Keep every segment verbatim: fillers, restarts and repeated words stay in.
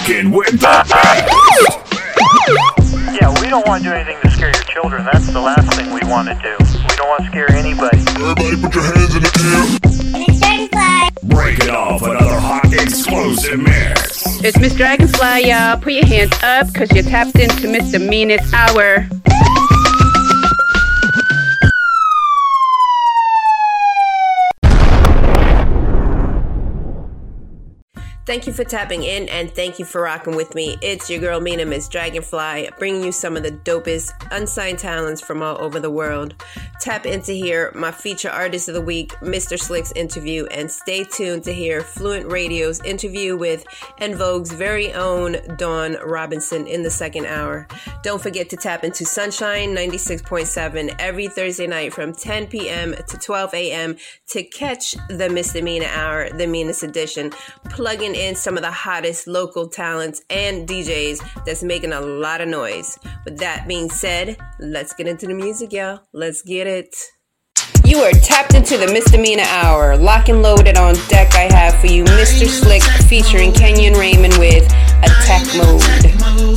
rocking with the best. Yeah, we don't want to do anything to scare your children. That's the last thing we want to do. We don't want to scare anybody. Everybody put your hands in the air. Miss Dragonfly. Breaking off another hot explosive mix. It's Miss Dragonfly, y'all. Put your hands up, because you're tapped into Mister Meanest Hour. Thank you for tapping in and thank you for rocking with me. It's your girl Mina, Miss Dragonfly, bringing you some of the dopest unsigned talents from all over the world. Tap in to hear my feature artist of the week, Mister Slick's interview, and stay tuned to hear Fluent Radio's interview with En Vogue's very own Dawn Robinson in the second hour. Don't forget to tap into Sunshine ninety-six point seven every Thursday night from ten p.m. to twelve a.m. to catch the Misdemeanor Hour, the meanest edition, plugging in some of the hottest local talents and D Js that's making a lot of noise. With that being said, let's get into the music, y'all. Let's get it. You are tapped into the Misdemeanor Hour. Lock and loaded on deck, I have for you Mister Slick featuring Kenyon Raymond with Attack Mode.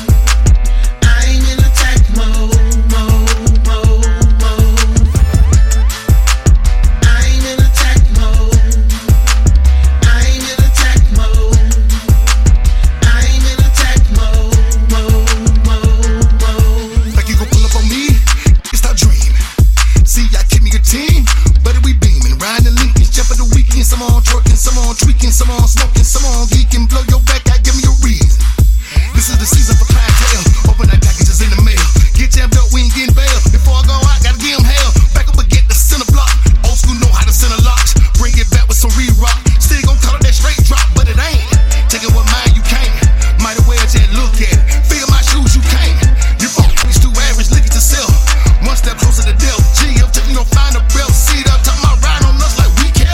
Some on twerking, some on tweaking, some on smoking, some on geeking. Blow your back out, give me a reason. This is the season for clientele. Open that packages in the mail. Get jammed up, we ain't getting bail. Before I go out, gotta give them hell. Back up and get the center block. Old school know how to center locks. Bring it back with some re-rock. Still gon' call it that straight drop, but it ain't. Take it with mine, you can't. Might as well just look at it. Feel my shoes, you can't. You always too average, look at yourself. One step closer to death. G up till you don't find a belt. Seat up, talking about riding on us like we care.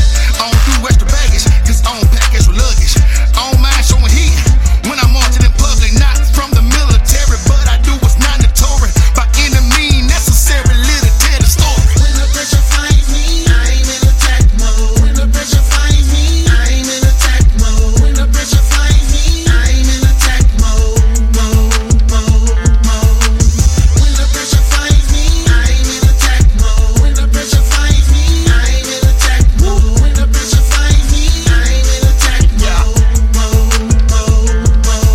I don't do extra baggage, cause I don't pack extra luggage. I don't mind showing heat when I'm marching in public. Not from the military, but I do what's mandatory. By any means necessary, little tell the story. When the pressure finds me, I'm in attack mode. When the pressure finds me, I'm in attack mode. When the pressure finds me, I'm in attack mode. Mode, mode, mode. When the pressure finds me, I'm in attack mode. When the pressure finds me, I'm in attack mode. When the pressure finds me, I'm in attack mode. Mode, mode,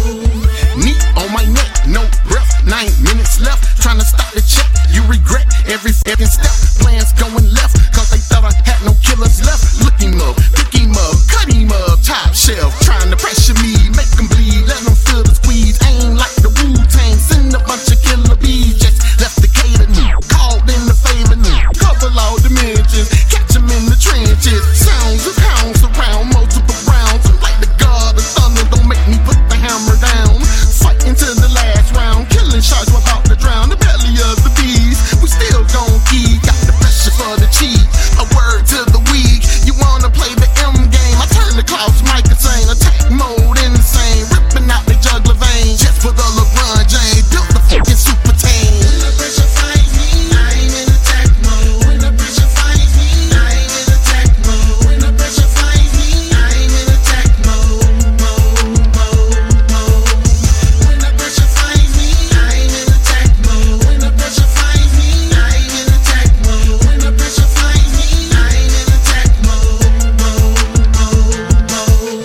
mode. Knee on my neck, no breath, nine minutes left. Trying to stop the check, you regret every fucking step. Plans going left, cause they thought I had no killers left. Look him up, pick him up, cut him up, top shelf. Trying to pressure me, make them bleed, let them feel the squeeze. Aim like the Wu-Tang, send a bunch of killer bees. Just left the cater new, called in the favor new. Cover all dimensions, catch them in the trenches. Sounds of hounds around, multiple rounds. I'm like the god of thunder, don't make me put the hammer down. Fighting to the last round, killing shots, we're about to drown. The belly of the beast, we still gon' keep. Got the pressure for the cheat, a word to the weak. You wanna play the M game, I turn the Klaus mic insane. Attack mode insane, ripping out the jugular veins. Just for the LeBron James, built the fucking super team. When the pressure finds me, I'm in attack mode. When the pressure finds me, I'm in attack mode. When the pressure finds me, I'm in attack mode. Mode, mode, mode. When the pressure finds me, I'm in attack mode. When the pressure finds me, I'm in attack mode. When the pressure finds me, I'm in attack mode. Mode, mode, mode.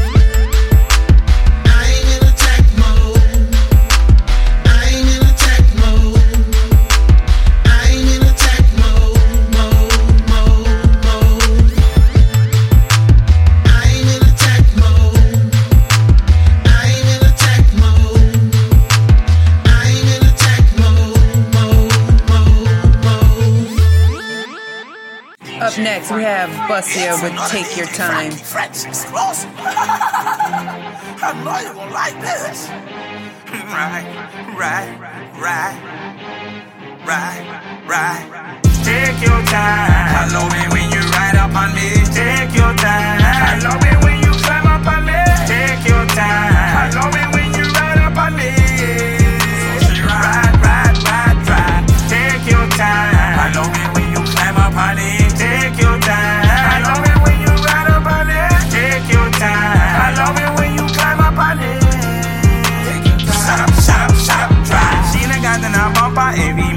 I'm in attack mode. I'm in attack mode. I'm in attack mode. Mode, mode, mode. I'm in attack mode. I'm in attack mode. I'm in attack mode. Mode, mode, mode. Up next, we have Bussia with Take Your Time. French explosive. I know you gon' like this. Right, right, right, right, right. Take your time. I love it when you ride up on me. Take your time. I love it when you climb up on me. Take your time. I love it when you ride up on me. Ride, ride, ride, ride. Take your time. I love it when you climb up on it. Take your time. I love it when you ride up on it. Take your time. I love it when you climb up on it.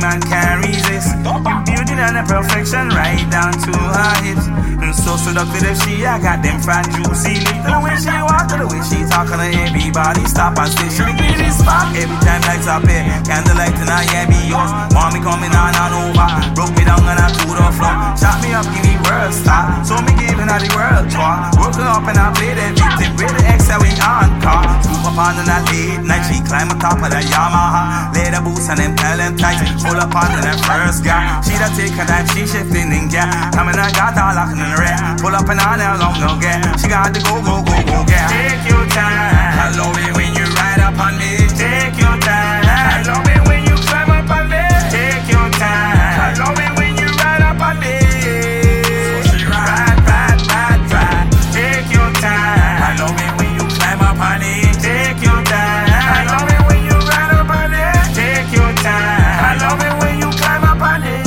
man can't resist. Beauty and the perfection right down to her hips. And so seductive she, I got them fat juicy lips. The way she walk, the way she talk, and everybody stop and stay. She give me this spot every time lights up here. Candlelight and I yeah be yours. Want me coming on and over. Broke me down and I to the floor. Shot me up, give me world star. So me giving her the world tour. Working up and I play the victim. With the X that we on car. Scoop up on in that late night. She climb on top of the Yamaha. Leather boots and them talent tights. Pull up on that first guy. She da take her time, she shifting in gear. Coming I got all locking in the red. Pull up and on how long no get. She got to go, go, go, go get. Take your time. I love it when you ride up on me. Take your time. I love it when you climb up on me. Take your time. I love it when you ride up on me. So she ride, ride, ride, ride. Take your time. I love it when you climb up on it. Take your time. I love it when you ride up on it. Take your time. I love it when you climb up on it.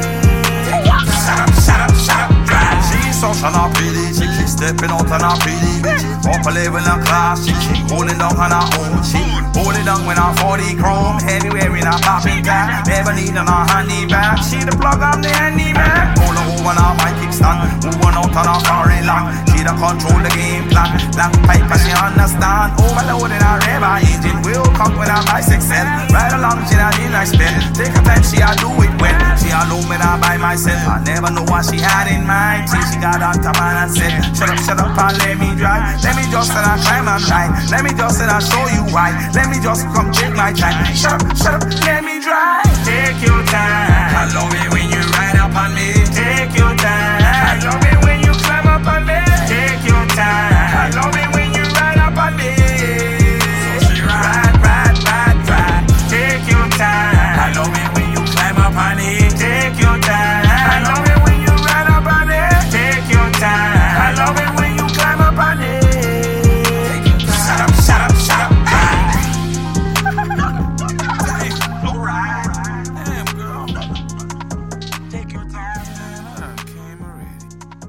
Shut up, shut up, shut up, drive. She's so shut up, pretty. She keep stepping out on her pretty. Up a level of class, she keep holding down on her own. She hold it down when I'm forty chrome. Heavy wearing a popping guy. Never need on her handy bag. She the plug, I'm the handyman. Hold her over on my kickstand. Moving out on her foreign lock. She the control the game plan. Black pipe, but she understand. Overloading her river engine. Will come when I'm bisexual. Right along, she not in I spend. Take her time, she I do it well. She alone when I by myself. I never know what she had in mind. Till she got on top and I said, shut up, shut up and let me drive. Let me just and I climb and ride. Let me just and I show you why. Let me just come take my time. Shut up, shut up, let me drive. Take your time. I love it when you ride up on me. Take your time. I love it when you climb up on me. Take your time. I love it when you ride up on me. So she ride, ride, ride, ride. Take your time. I love it when you climb up on it. Take your time. I love it when you ride up on it. Take your time. I love it when you climb up on it. Shut up, shut up, shut up, ride. Alright. Damn, girl. Take your time. I came already.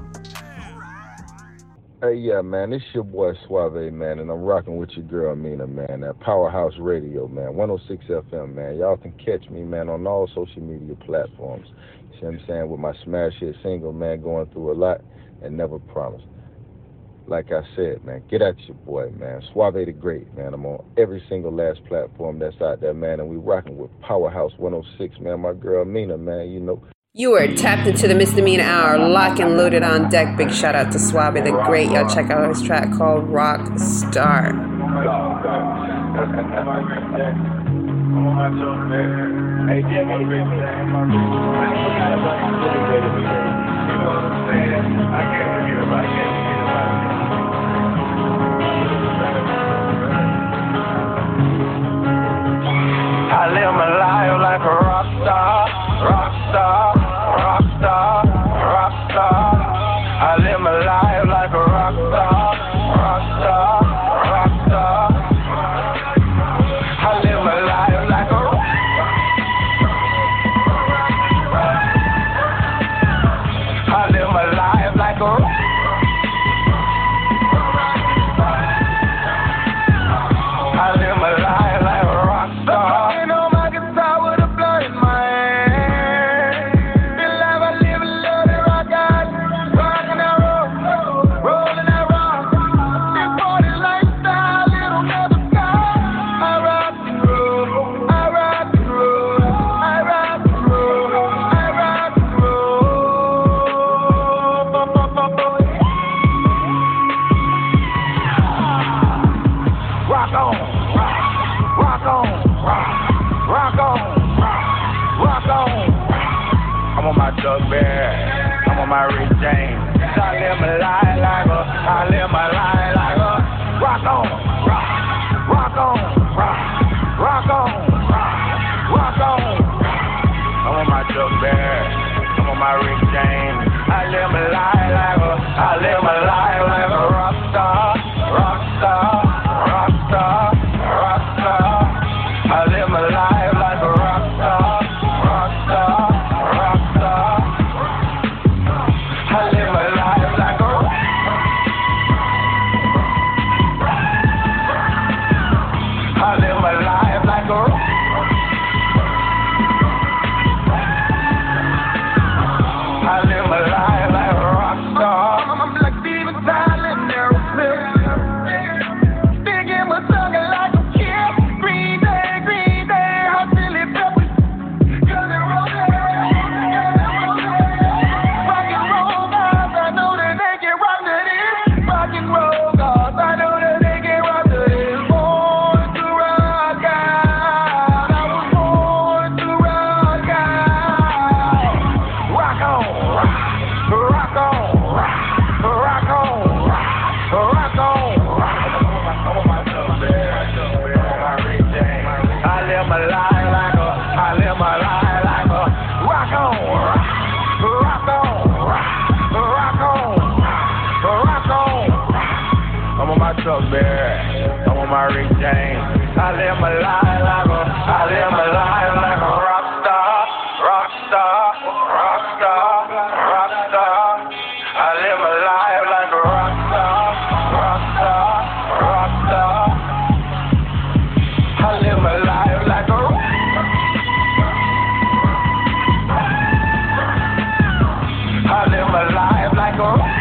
Hey, yeah, man, it's your boy Suave, man, and I'm rocking with your girl, Mina, man, at Powerhouse Radio, man, one oh six F M, man. Y'all can catch me, man, on all social media platforms. You see what I'm saying? With my smash hit single, man, going through a lot and never promised. Like I said, man, get at your boy, man. Suave the Great, man. I'm on every single last platform that's out there, man, and we rocking with Powerhouse one oh six, man. My girl, Mina, man, you know. You are tapped into the Misdemeanor Hour, lock and loaded on deck. Big shout out to Suave the Great. Y'all check out his track called Rock Star. I live my life like a rock star, rock star, rock star, rock star. I live my life like a rock star, rock star, rock star. I live my life like a I live my life like a I live my life like a rock star. I'm on my Rick James. I live my life like a, I live my life like a rock on, rock, rock on, rock, rock on, rock on. I'm on my Chuck Berry. I'm on my Rick James. I live my life like a, I live my life like a rock star, rock star, rock star, rock star. I live my life like a rock star, rock star. I live my life like a I live my life like a Mary Jane. I live my life like a, I live my life like a rock star, rock star, rock star, rock star. I live my life like a rock star, rock star, rock star. I live my life like a rock. I live my life like a rock.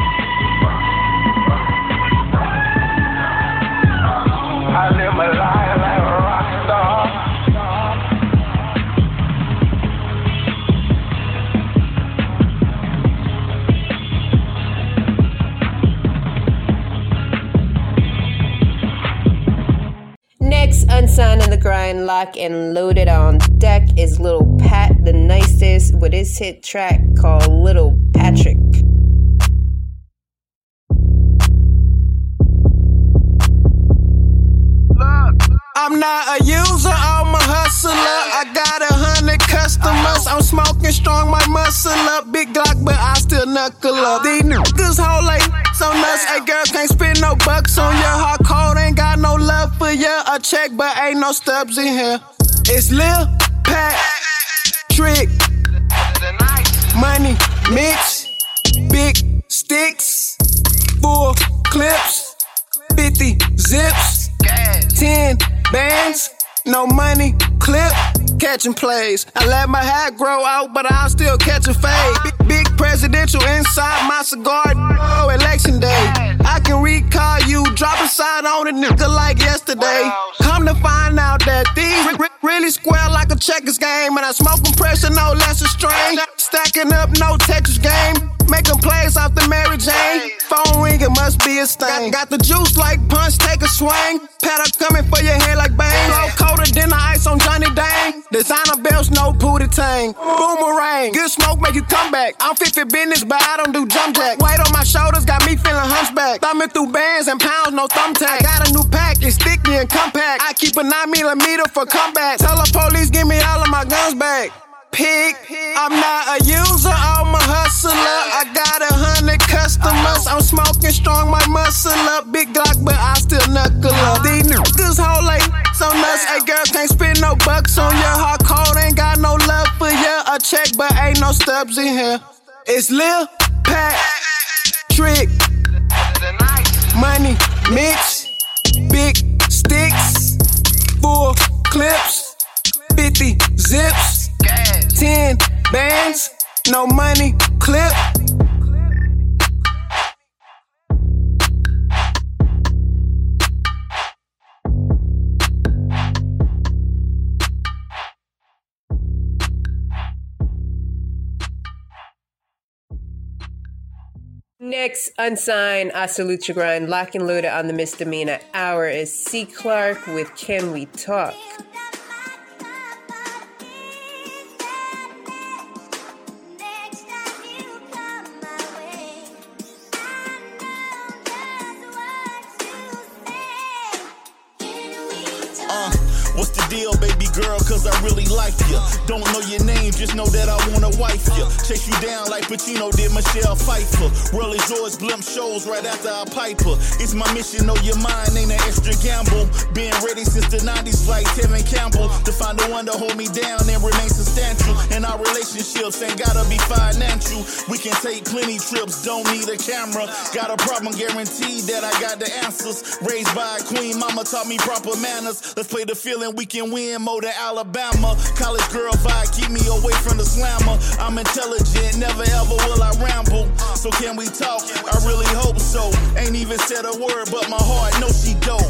I live my life like a rock star. Next, Unsigned on the Grind, Lock and Loaded on deck is Little Pat the Nicest with his hit track called Little Patrick. I'm not a user, I'm a hustler. I got a hundred customers. I'm smoking strong, my muscle up. Big Glock, but I still knuckle up. These niggas hold like so nuts. Hey girl, can't spend no bucks on ya. Hard cold, ain't got no love for ya. A check, but ain't no stubs in here. It's Lil Pat, Trick, Money Mix, Big Sticks, Full Clips, fifty Zips, ten bands, no money, clip, catching plays. I let my hair grow out, but I'll still catch a fade. Big, big presidential inside my cigar, oh, election day. I can recall you, drop a side on a nigga like yesterday. Come to find out that these re- really square like a checkers game. And I smoke pressure, no less a strain. Stacking up, no Tetris game. Making plays off the Mary Jane. Phone ring, it must be a stain. Got, got the juice like punch, take a swing. Paddle coming for your head like bang. Flow colder than the ice on Johnny Dang. Designer belts, no pootie tang. Boomerang, good smoke make you come back. I'm fit for business, but I don't do jump jack. Weight on my shoulders, got me feeling hunchback. Thumbing through bands and pounds, no thumbtack. Got a new pack, it's sticky and compact. I keep a nine millimeter for combat. Tell the police, give me all of my guns back. Pig, I'm not a user, I'm a hustler. I got a hundred customers. I'm smoking strong, my muscle up. Big Glock, but I still knuckle up. These niggas hold like so nuts. Hey girl, can't spend no bucks on ya. Hard cold, ain't got no love for ya. A check, but ain't no stubs in here. It's Lil Pat, Trick, Money Mix, Big Sticks, Full Clips, fifty Zips, ten bands, no money, clip. Next, Unsigned, I Salute Your Grind, Lock and Loaded on the Misdemeanor Hour is C. Clark with Can We Talk? What's the deal, baby girl, cause I really like you. Don't know your name, just know that I wanna wife you. Chase you down like Pacino did Michelle Pfeiffer. World is yours, blimp shows right after I pipe her. It's my mission, know your mind ain't an extra gamble. Been ready since the nineties like Tevin Campbell. To find the one to hold me down and remain substantial. And our relationships ain't gotta be financial. We can take plenty trips, don't need a camera. Got a problem, guaranteed that I got the answers. Raised by a queen, mama taught me proper manners. Let's play the feeling, we can win more than Alabama. College girl vibe, keep me away from the slammer. I'm intelligent, never ever will I ramble. So can we talk? I really hope so. Ain't even said a word, but my heart knows she dope.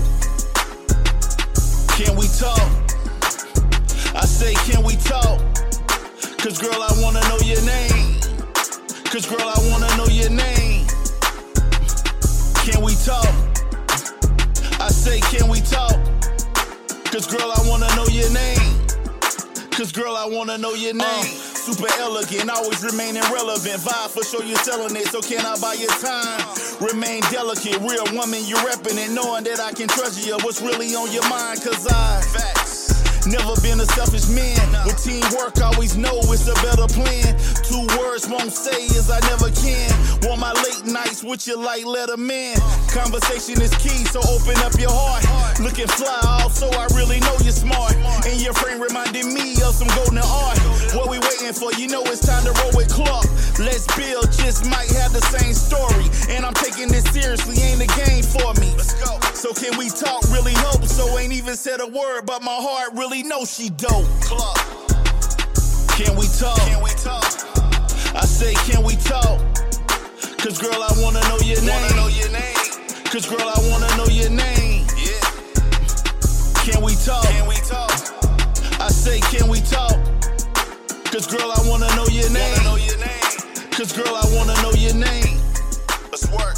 Can we talk? I say, can we talk? Cause girl, I wanna know your name. Cause girl, I wanna know your name. Can we talk? I say, can we talk? Cause girl, I wanna know your name. Cause girl, I wanna know your name. Uh, super elegant, always remaining relevant. Vibe for sure you're selling it, so can I buy your time? Remain delicate, real woman, you're repping it. Knowing that I can trust you, what's really on your mind? Cause I Facts. Never been a selfish man. With teamwork, always know it's a better plan. Two words just won't say is I never can. Want my late nights with you like Letterman. Conversation is key, so open up your heart. Looking fly, also I really know you're smart. And your frame reminded me of some golden art. What we waiting for? You know it's time to roll with Clark. Let's build, just might have the same story. And I'm taking this seriously, ain't a game for me. Let's go. So can we talk? Really hope so. Ain't even said a word, but my heart really knows she dope. Clark. Can we talk? Can we talk? I say, can we talk? Cause girl, I wanna know your name. Wanna know your name. Cause girl, I wanna know your name. Yeah. Can we talk? Can we talk? I say, can we talk? Cause girl, I wanna know your name. Wanna know your name. Cause girl, I wanna know your name. Let's work.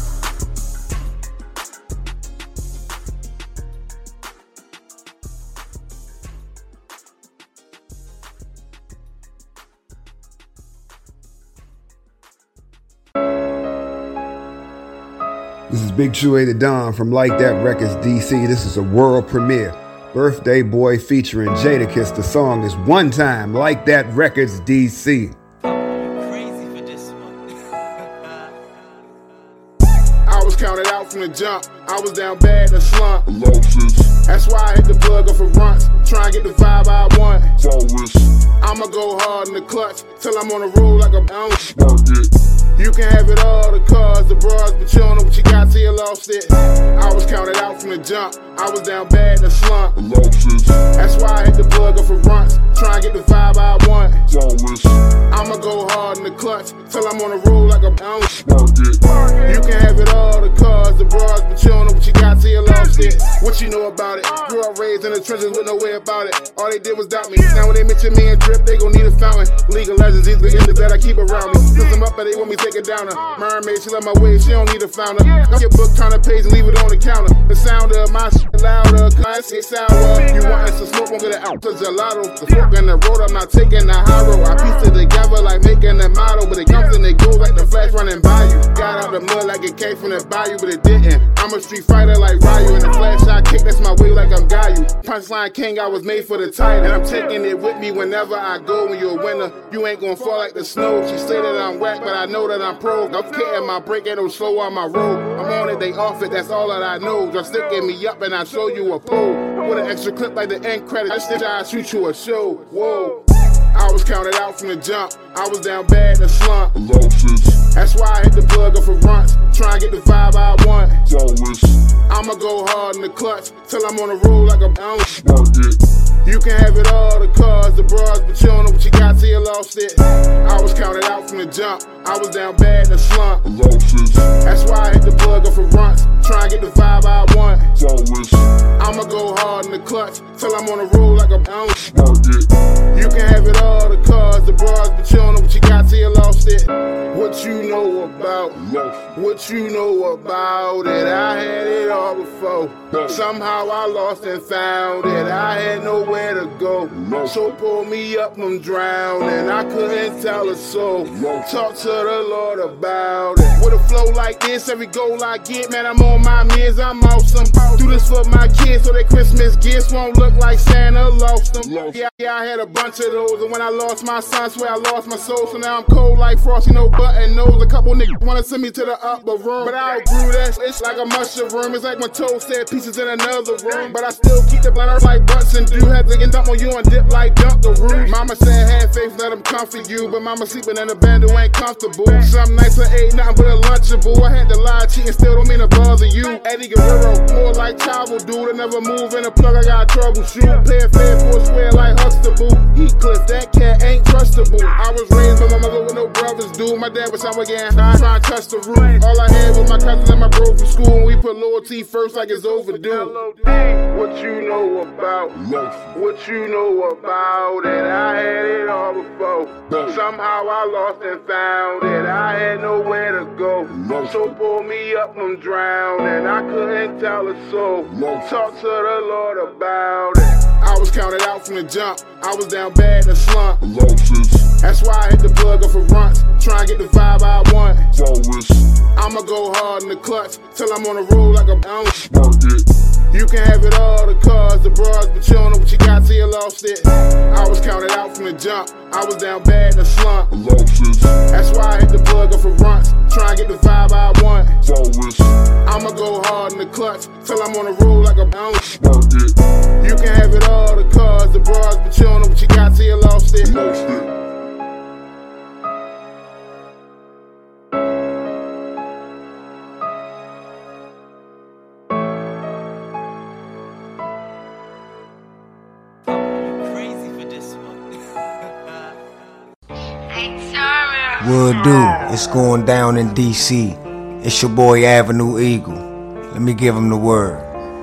This is Big True A the Don from Like That Records D C. This is a world premiere. Birthday Boy featuring Jadakiss. The song is One Time, Like That Records D C. Crazy for this one. I was counted out from the jump. I was down bad in the slump. That's why I hit the plug up for runs. Try and get the vibe I want. I'ma go hard in the clutch till I'm on the road like a bounce. You can have it all, the cars, the bras, but you don't know what you got till you lost it. I was counted out from the jump. I was down bad in the slump. That's why I hit the plug up for runs. Try and get the vibe I want. I'ma go hard in the clutch till I'm on the road like a bounce. You can have it all, the cars, the bras, but you don't know what you got till you lost it. What you know about it? Grew up raised in the trenches with no way about it. All they did was doubt me. Now when they mention me and Drip, they gon' need a fountain. Legal legends, these legends that I keep around me. Since I'm up and they want me take it down her. Mermaid, she love my way, she don't need a founder. Don't get book, turn the page and leave it on the counter. The sound of my shit louder, cause it's sour. You want some smoke, won't get it out. Cause gelato, the fork in the road, I'm not taking the high road. I piece it together like making a model, but it comes and it goes like the flash running by you. Got out the mud like it came from the bayou, but it didn't. I'm a street fighter like Ryu, and the flash I kick, that's my way like I'm Gayu. Punchline king, I was made for the title, and I'm taking it with me whenever I go. When you're a winner, you ain't gonna fall like the snow. She say that I'm whack, but I know that I'm pro. I'm kidding, my break ain't no slow on my road. I'm on it, they off it, that's all that I know. Just sticking me up and I show you a pole. With an extra clip like the end credit, I still I shoot you a show. Whoa. I was counted out from the jump. I was down bad in the slump. That's why I hit the plug up for runs. Try and get the vibe I want. I'ma go hard in the clutch till I'm on the road like a bounce. You can have it all, the cars, the bras, but you don't know what you got till you lost it. I was counted out from the jump. I was down bad in the slump. That's why I hit the plug up for runs. Try and get the vibe I want. I'ma go hard in the clutch till I'm on the road like a bounce. You can have it all, the cars, the bras, but you don't know what you got till you lost it. What you know about? What you know about it? I had it all before. Somehow I lost and found it. I had nowhere to go. So pull me up, I'm drowning. I couldn't tell a soul. Talk to the Lord about it. With a flow like this, every goal I get, man, I'm on my meds, I'm awesome. Do this for my kids so their Christmas gifts won't look like Santa lost them. Yeah, yeah, I had a bunch of those, and when I lost my son, swear I lost my soul. So now I'm cold like Frosty, no button nose. A couple niggas wanna send me to the upper room, but I outgrew that. It's like a mushroom. It's like my toes said pieces in another room, but I still keep the blunt like Bunsen do. Had to get dump on you and dip like Dunkaroo. Mama said have faith, let them comfort you, but mama sleeping in a bed who ain't comfortable. Some nights I ate nothing but a Lunchable. I had to lie, cheat, and still don't mean to bother you. Eddie Guerrero, more like Chavo dude. I never move in a plug, I got troubleshoot. Play a fair for a square like Huxtable. Heathcliff, that cat ain't trustable. I was raised by my mother with no brothers, dude. My dad was somewhere getting high, trying to touch the roof. All I had was my cousins and my bro from school, and we put loyalty first like it's overdue. What you know about? What you know about it? I had it all before. Somehow I lost and found it. I had nowhere to go. So pull me up, I'm drowning. I couldn't tell a soul. Talk to the Lord about it. I was counted out from the jump. I was down bad in the slump. That's why I hit the plug up for runs. Try and get the vibe I want. I'ma go hard in the clutch till I'm on the road like a bounce. You can have it all, the cars, the bras, but you don't know what you got till you lost it. I was counted out from the jump. I was down bad in the slump. That's why I hit the plug up for runts. Try and get the vibe I want. I'ma go hard in the clutch till I'm on the road like a bounce. You can have it all, the cars, the bras, but you don't know what you got till you lost it. Lost it. Would do, it's going down in D C. It's your boy Avenue Eagle. Let me give him the word.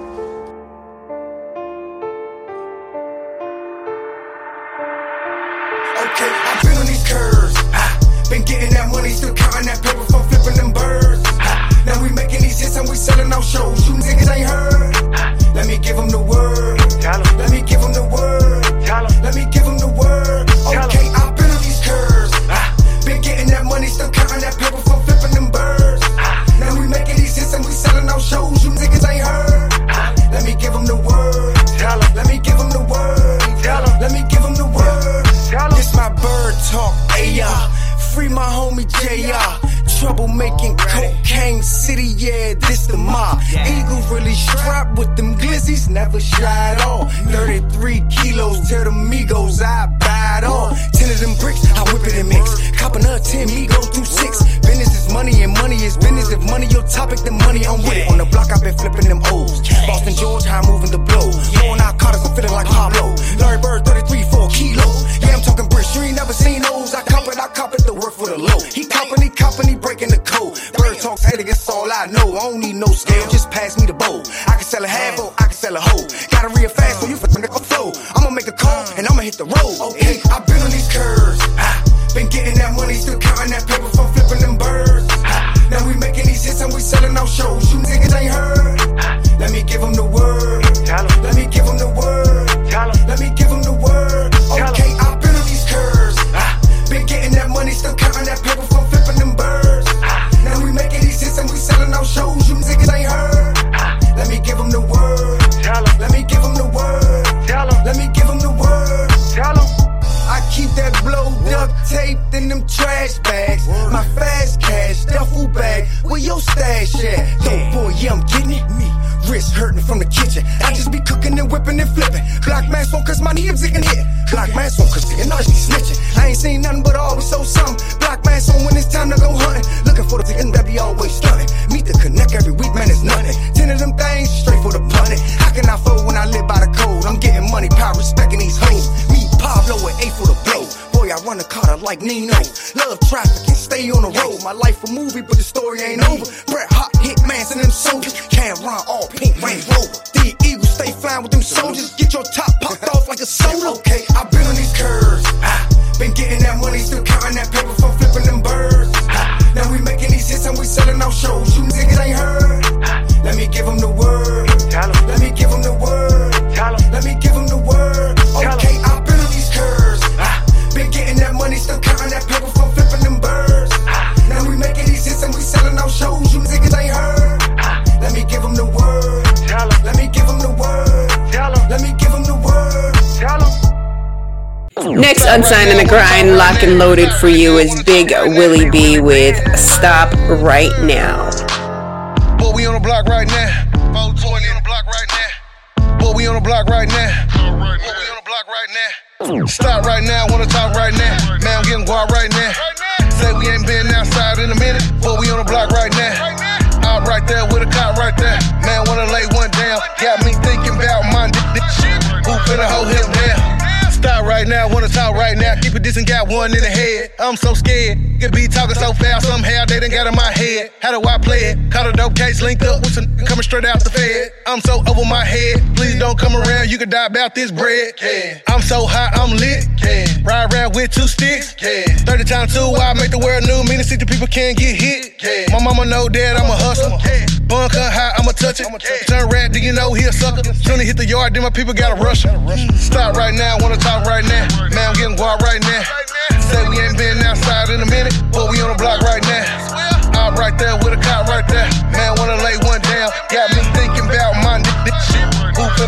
Okay, I've been on these curves. Ha, been getting that money, still counting that paper from flipping them birds. Ha, now we making these hits and we selling out shows. You niggas ain't heard. Ha, let me give them the word. Let me give them the word. Let me give them the word. Okay, I've been on these curves. Been getting that money, still counting that paper from flipping them birds. Now we making these hits and we selling out shows. You niggas ain't heard. Let me give them the word. Let me give them the word. Let me give them the word. This my bird talk, ayah. Free my homie J R. Trouble making cocaine city, yeah, this the mob. Eagle really strapped with them glizzies, never shy at all. thirty-three kilos, tell them Migos, I buy it all. Ten of them bricks, I whip it and mix. Copping up ten, me go through six. Business is money and money is business. If money your topic, then money I'm with it. On the block, I've been flipping them O's. Boston, George, how I'm moving the blow. Blowing out Carters, I'm feeling like Pablo. Larry Bird, thirty-three, four kilo. Yeah, I'm talking bricks, you ain't never seen those. I cop it, I cop it, the work for the low. He copping, he copping, he breaking the code. Bird talk, hey, that's all I know. I don't need no scale, just pass me the bowl. I can sell a half or I can sell a whole. Gotta real fast so you f***ing the flow. I'ma make a call and I'ma hit the road. Okay, I've been on these curves. Ah, been getting that money, still counting that paper from flipping them birds. Ah, now we making these hits and we selling out shows. You niggas ain't heard. Ah, let me give them the word. Let me give them the word. Let me give them the word. Okay, I've been on these curves. Ah, been getting that money, still counting that paper from flipping them birds. Now we making these hits and we selling out shows. You niggas ain't heard. Let me give them the word. Let me give them the word. Let me give them the word. I keep that blow duct taped in them trash bags. My fast cash, duffel bag, where your stash at? Dope boy, yeah, I'm getting it. Me, wrist hurting from the kitchen. I just be cooking and whipping and flipping. Glock mask on cause my hips can hit. Glock mask on cause the noise be snitching. I ain't seen nothing but always so something. Block mask on when it's time to go hunting. Looking for the ticket that be always stunting. Meet the connect every week, man, it's nothing. Ten of them things straight for the punting. How can I fold when I live by the code? I'm getting money, power, respecting these hoes. Me, Pablo, with eight for the blow. Boy, I run the Carter like Nino. Love trafficking, stay on the road. My life a movie, but the story ain't over. Bret Hot, Hitmans and them soldiers. Cameron, all pink, Range Rover. The Eagle, stay flying with them soldiers. Get your top popped off like a soda. Okay, I've been on these curves. Ah, been getting that money, still counting that paper from flipping them birds. Ah, now we making these hits and we selling out shows. You niggas ain't heard. Ah, let me give them the word. Let me give them the word. Let me give them the word. Okay, I've been on these curves. Ah, been getting that money, still counting that paper from flipping them birds. Ah, now we making these hits and we selling out shows. You niggas ain't heard. Ah, let me give them the word. Let me give them the word. Let me give them the word. Next Unsigned on the Grind, lock and loaded for you is Big Willie B with Stop Right Now. Boy, we on the block right now. four twenty on the block right now. Boy, we on the block right now. Boy, we on the block right now. Stop right now, wanna talk right now. Man, I'm getting guap right now. Say we ain't been outside in a minute. Boy, we on the block right now. Out right there with a cop right there. Man, wanna lay one down. Got me thinking about my d- shit. Who finna hold him down? Stop right now, wanna talk right now. Keep it decent, got one in the head. I'm so scared. Could be talking so fast, somehow they done got in my head. How do I play it? Caught a dope case, linked up with some coming straight out the Fed. I'm so over my head. Please don't come around, you could die about this bread. Yeah. I'm so hot, I'm lit. Yeah. Ride around with two sticks. Yeah. thirty times two, I make the world new. Meaning see the people can't get hit. Yeah. My mama know that I'm a hustler. Yeah. Bun cut high, I'ma touch it. Turn rat, do you know he a sucker? Soon as hit the yard, then my people gotta rush him. Stop right now, wanna talk right now. Man, I'm getting guap right now. Say we ain't been outside in a minute, but we on the block right now. Out right there with a cop right there. Man, wanna lay one down. Got me thinking about my d- shit.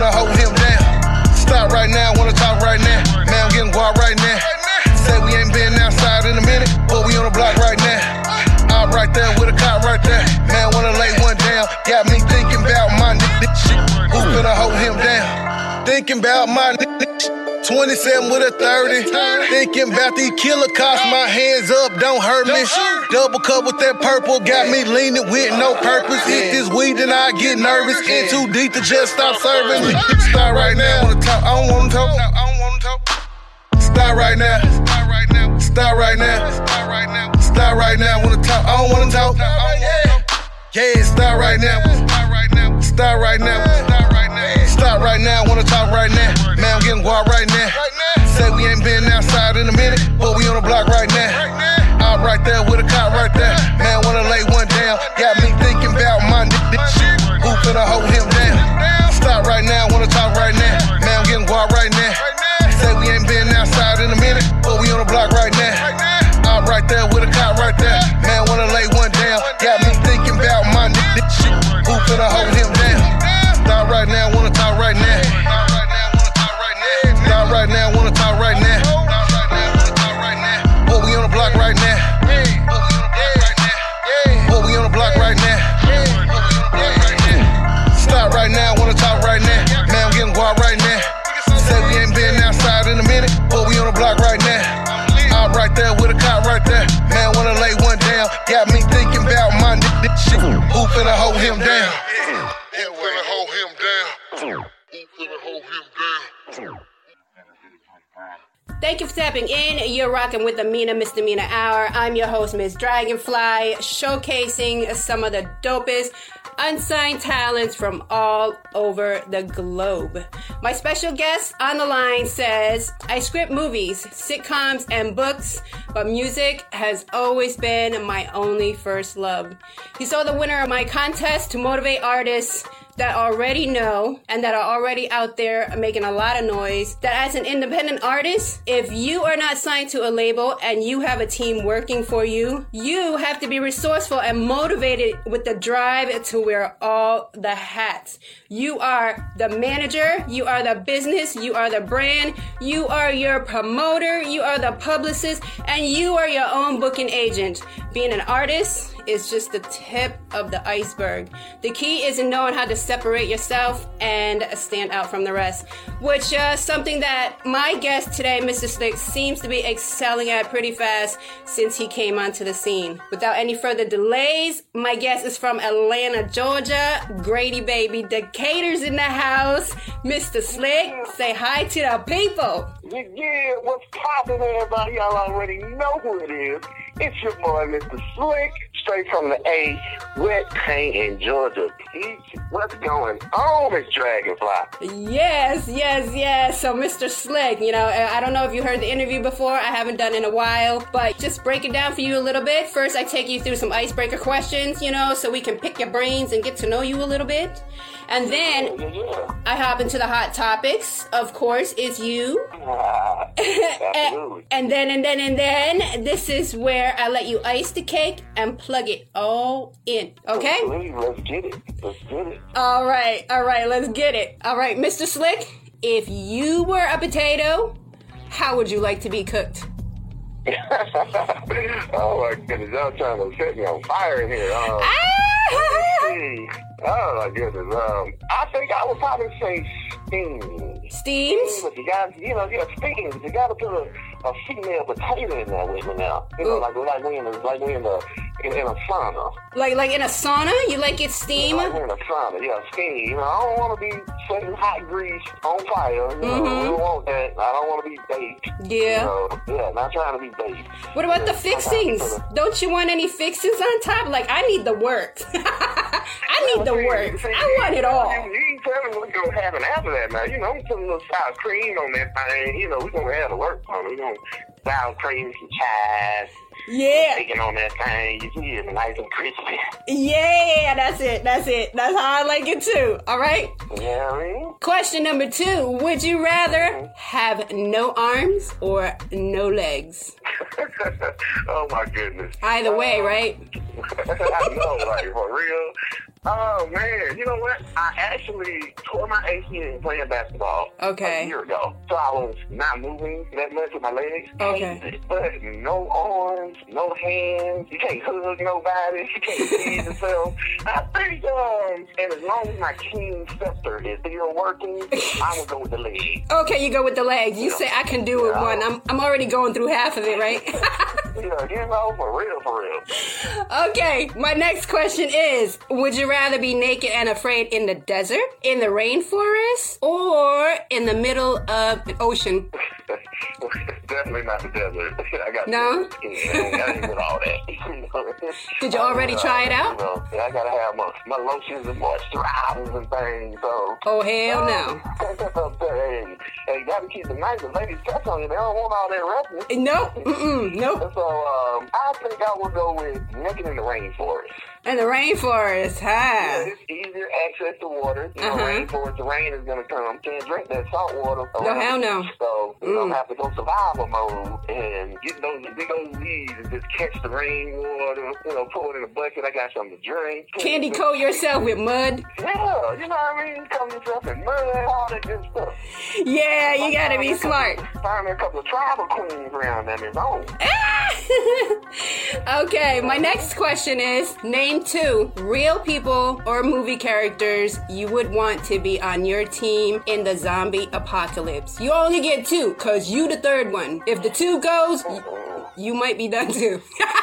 finna hold him down. Stop right now, wanna talk right now. Man, I'm getting guap right now. Say we ain't been outside in a minute, but we on the block right now. I'm right there with a cop right there. Man, wanna lay one down. Got me thinking about my n- shit. Who finna hold him down? Thinking about my n- twenty-seven with a thirty. Thinking about these killer cops. My hands up, don't hurt me. Double cup with that purple. Got me leaning with no purpose. Hit this weed and I get nervous. In too deep to just stop serving me. Stop right now. I don't wanna talk. I don't wanna talk. Stop right now. Stop right now. Stop right now. Stop right now. Stop right now. Wanna talk? I don't wanna talk. Yeah, stop right now. Stop right now. Stop right now. Stop right now. Stop right now. Wanna talk right now? Man, I'm getting guap right now. Say we ain't been outside in a minute, but we on the block right now. I'm right there with a cop right there. Man, wanna lay one down. Got me thinking about my n- shit. Who finna hold him down? Stop right now. Wanna talk right now? Man, I'm getting guap right now. Say we ain't been outside in a minute, but we on the block right now. I'm right there with a cop right there. Man, wanna lay one down. Got me thinking about my n- shit. Who finna hold him down? Stop right now, wanna talk right now. Stop right now, wanna talk right now. But we on the block right now. But we on the block right now. Stop right now, wanna talk right now. Man, I'm getting guap right now. Say we ain't been outside in a minute, but we on the block right now. I'm right there with a cop right there. Man, wanna lay one down. Got me thinking about my n- shit. Who finna hold him down? Who finna hold him down? Who finna hold him down? Thank you for tapping in. You're rocking with the Mina Misdemeanor Hour. I'm your host, Miss Dragonfly, showcasing some of the dopest unsigned talents from all over the globe. My special guest on the line says, I script movies, sitcoms, and books, but music has always been my only first love. He saw the winner of my contest to motivate artists that already know and that are already out there making a lot of noise, that as an independent artist, if you are not signed to a label and you have a team working for you, you have to be resourceful and motivated with the drive to wear all the hats. You are the manager, you are the business, you are the brand, you are your promoter, you are the publicist, and you are your own booking agent. Being an artist is just the tip of the iceberg. The key is in knowing how to separate yourself and stand out from the rest, which uh, something that my guest today, Mister Slick, seems to be excelling at pretty fast since he came onto the scene. Without any further delays, my guest is from Atlanta, Georgia. Grady baby, Decatur's in the house. Mister Slick, say hi to the people. Yeah, what's poppin', everybody? Y'all already know who it is. It's your boy, Mister Slick, straight from the A, Wet Paint in Georgia Peach. What's going on, Miss Dragonfly? Yes, yes, yes. So, Mister Slick, you know, I don't know if you heard the interview before. I haven't done it in a while, but just break it down for you a little bit. First, I take you through some icebreaker questions, you know, so we can pick your brains and get to know you a little bit. And then yeah, yeah, yeah. I hop into the hot topics. Of course, is you. Uh, absolutely. and then, and then, and then, this is where I let you ice the cake and plug it all in. Okay? Please, let's get it. Let's get it. All right, all right, let's get it. All right, Mister Slick, if you were a potato, how would you like to be cooked? Oh my goodness, y'all trying to set me on fire in here. Um, ah! Oh my goodness. Um, I think I would probably say steam. Steams? But you got, you know, yeah, steam. You got to put a, a female potato in there with me now. You know, Ooh. like like we in the, like we in the in, in a sauna. Like like in a sauna? You like it steam? Yeah, like we're in a sauna. Yeah, steam. You know, I don't want to be setting hot grease on fire. You know, Mm-hmm. we don't want that. I don't want to be baked. Yeah. You know, yeah, not trying to be baked. What about yeah, the fixings? Don't you want any fixings on top? Like, I need the work. I need the work. I want it all. You, you ain't telling me we're going to have it after that now. You know, I'm putting a little sour cream on that thing. You know, we're going to have the work on it. We're going to sour cream, some chives. Yeah. Bacon on that thing. You see it's nice and crispy. Yeah, that's it. That's it. That's how I like it too. All right? Yeah, I mean. Question number two. Would you rather have no arms or no legs? Oh, my goodness. Either way, right? I know, like, for real. Oh man, you know what? I actually tore my A C L playing basketball Okay. a year ago. So I was not moving that much with my legs. Okay. But no arms, no hands. You can't hug nobody. You can't feed yourself. I think, um, and as long as my king scepter is still working, I would go with the leg. Okay, you go with the legs. You say I can do it one. I'm I'm already going through half of it, right? Yeah, you know, for real, for real. Okay, my next question is, would you rather be naked and afraid in the desert, in the rainforest, or in the middle of the ocean? Definitely not the desert. I got No? I ain't with all that. Did you already try it out? You know, yeah, I gotta have my, my lotions and moisturizers and things, so. Oh, hell no. hey, hey, you gotta keep the nice. The ladies touch on you. They don't want all that roughness. Nope. Mm-mm. Nope. So, um, I think I would go with naked in the rainforest. In the rainforest, huh? Yeah, it's easier access to water. You know, Uh-huh. rainforest, the rain is gonna come. Can't drink that salt water. No, hell no. So, you Mm. don't have to go survival mode and get those big old leaves and just catch the rainwater, you know, pour it in a bucket. I got something to drink. Candy coat yourself with mud. Yeah, you know what I mean? Cover yourself in mud, all that good stuff. Yeah, you gotta be smart. Find me a couple of tribal queens around them is on. Okay, my next question is, name two real people or movie characters you would want to be on your team in the zombie apocalypse. You only get two, cause you the third one. If the two goes, y- you might be done too.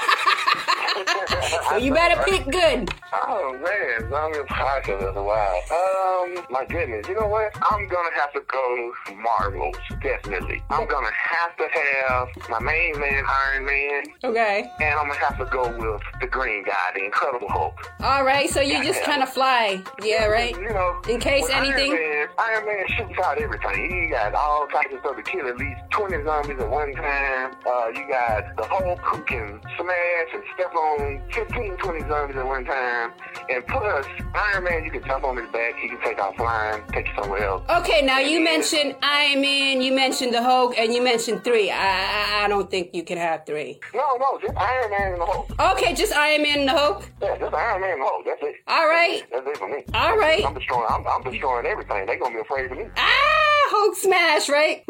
So you better pick good. Oh man, zombie apocalypse, wow. Um, my goodness, you know what? I'm gonna have to go Marvels, definitely. I'm gonna have to have my main man, Iron Man. Okay. And I'm gonna have to go with the green guy, the Incredible Hulk. All right, so you just kind of fly. Yeah, right? You know, in case with anything. Iron Man, Iron Man shoots out everything. He got all types of stuff to kill at least twenty zombies at one time. Uh, you got the Hulk who can smash and step on fifteen, twenty zombies at one time. And plus, Iron Man, you can jump on his back. He can take off flying, take you somewhere else. Okay, now you mentioned Iron Man, you mentioned the Hulk, and you mentioned three. I, I I don't think you can have three. No, no, just Iron Man and the Hulk. Okay, just Iron Man and the Hulk. Yeah, just Iron Man and the Hulk. That's it. All right. That's it for me. All right. I'm destroying. I'm, I'm destroying everything. They're gonna be afraid of me. Ah, Hulk smash, right?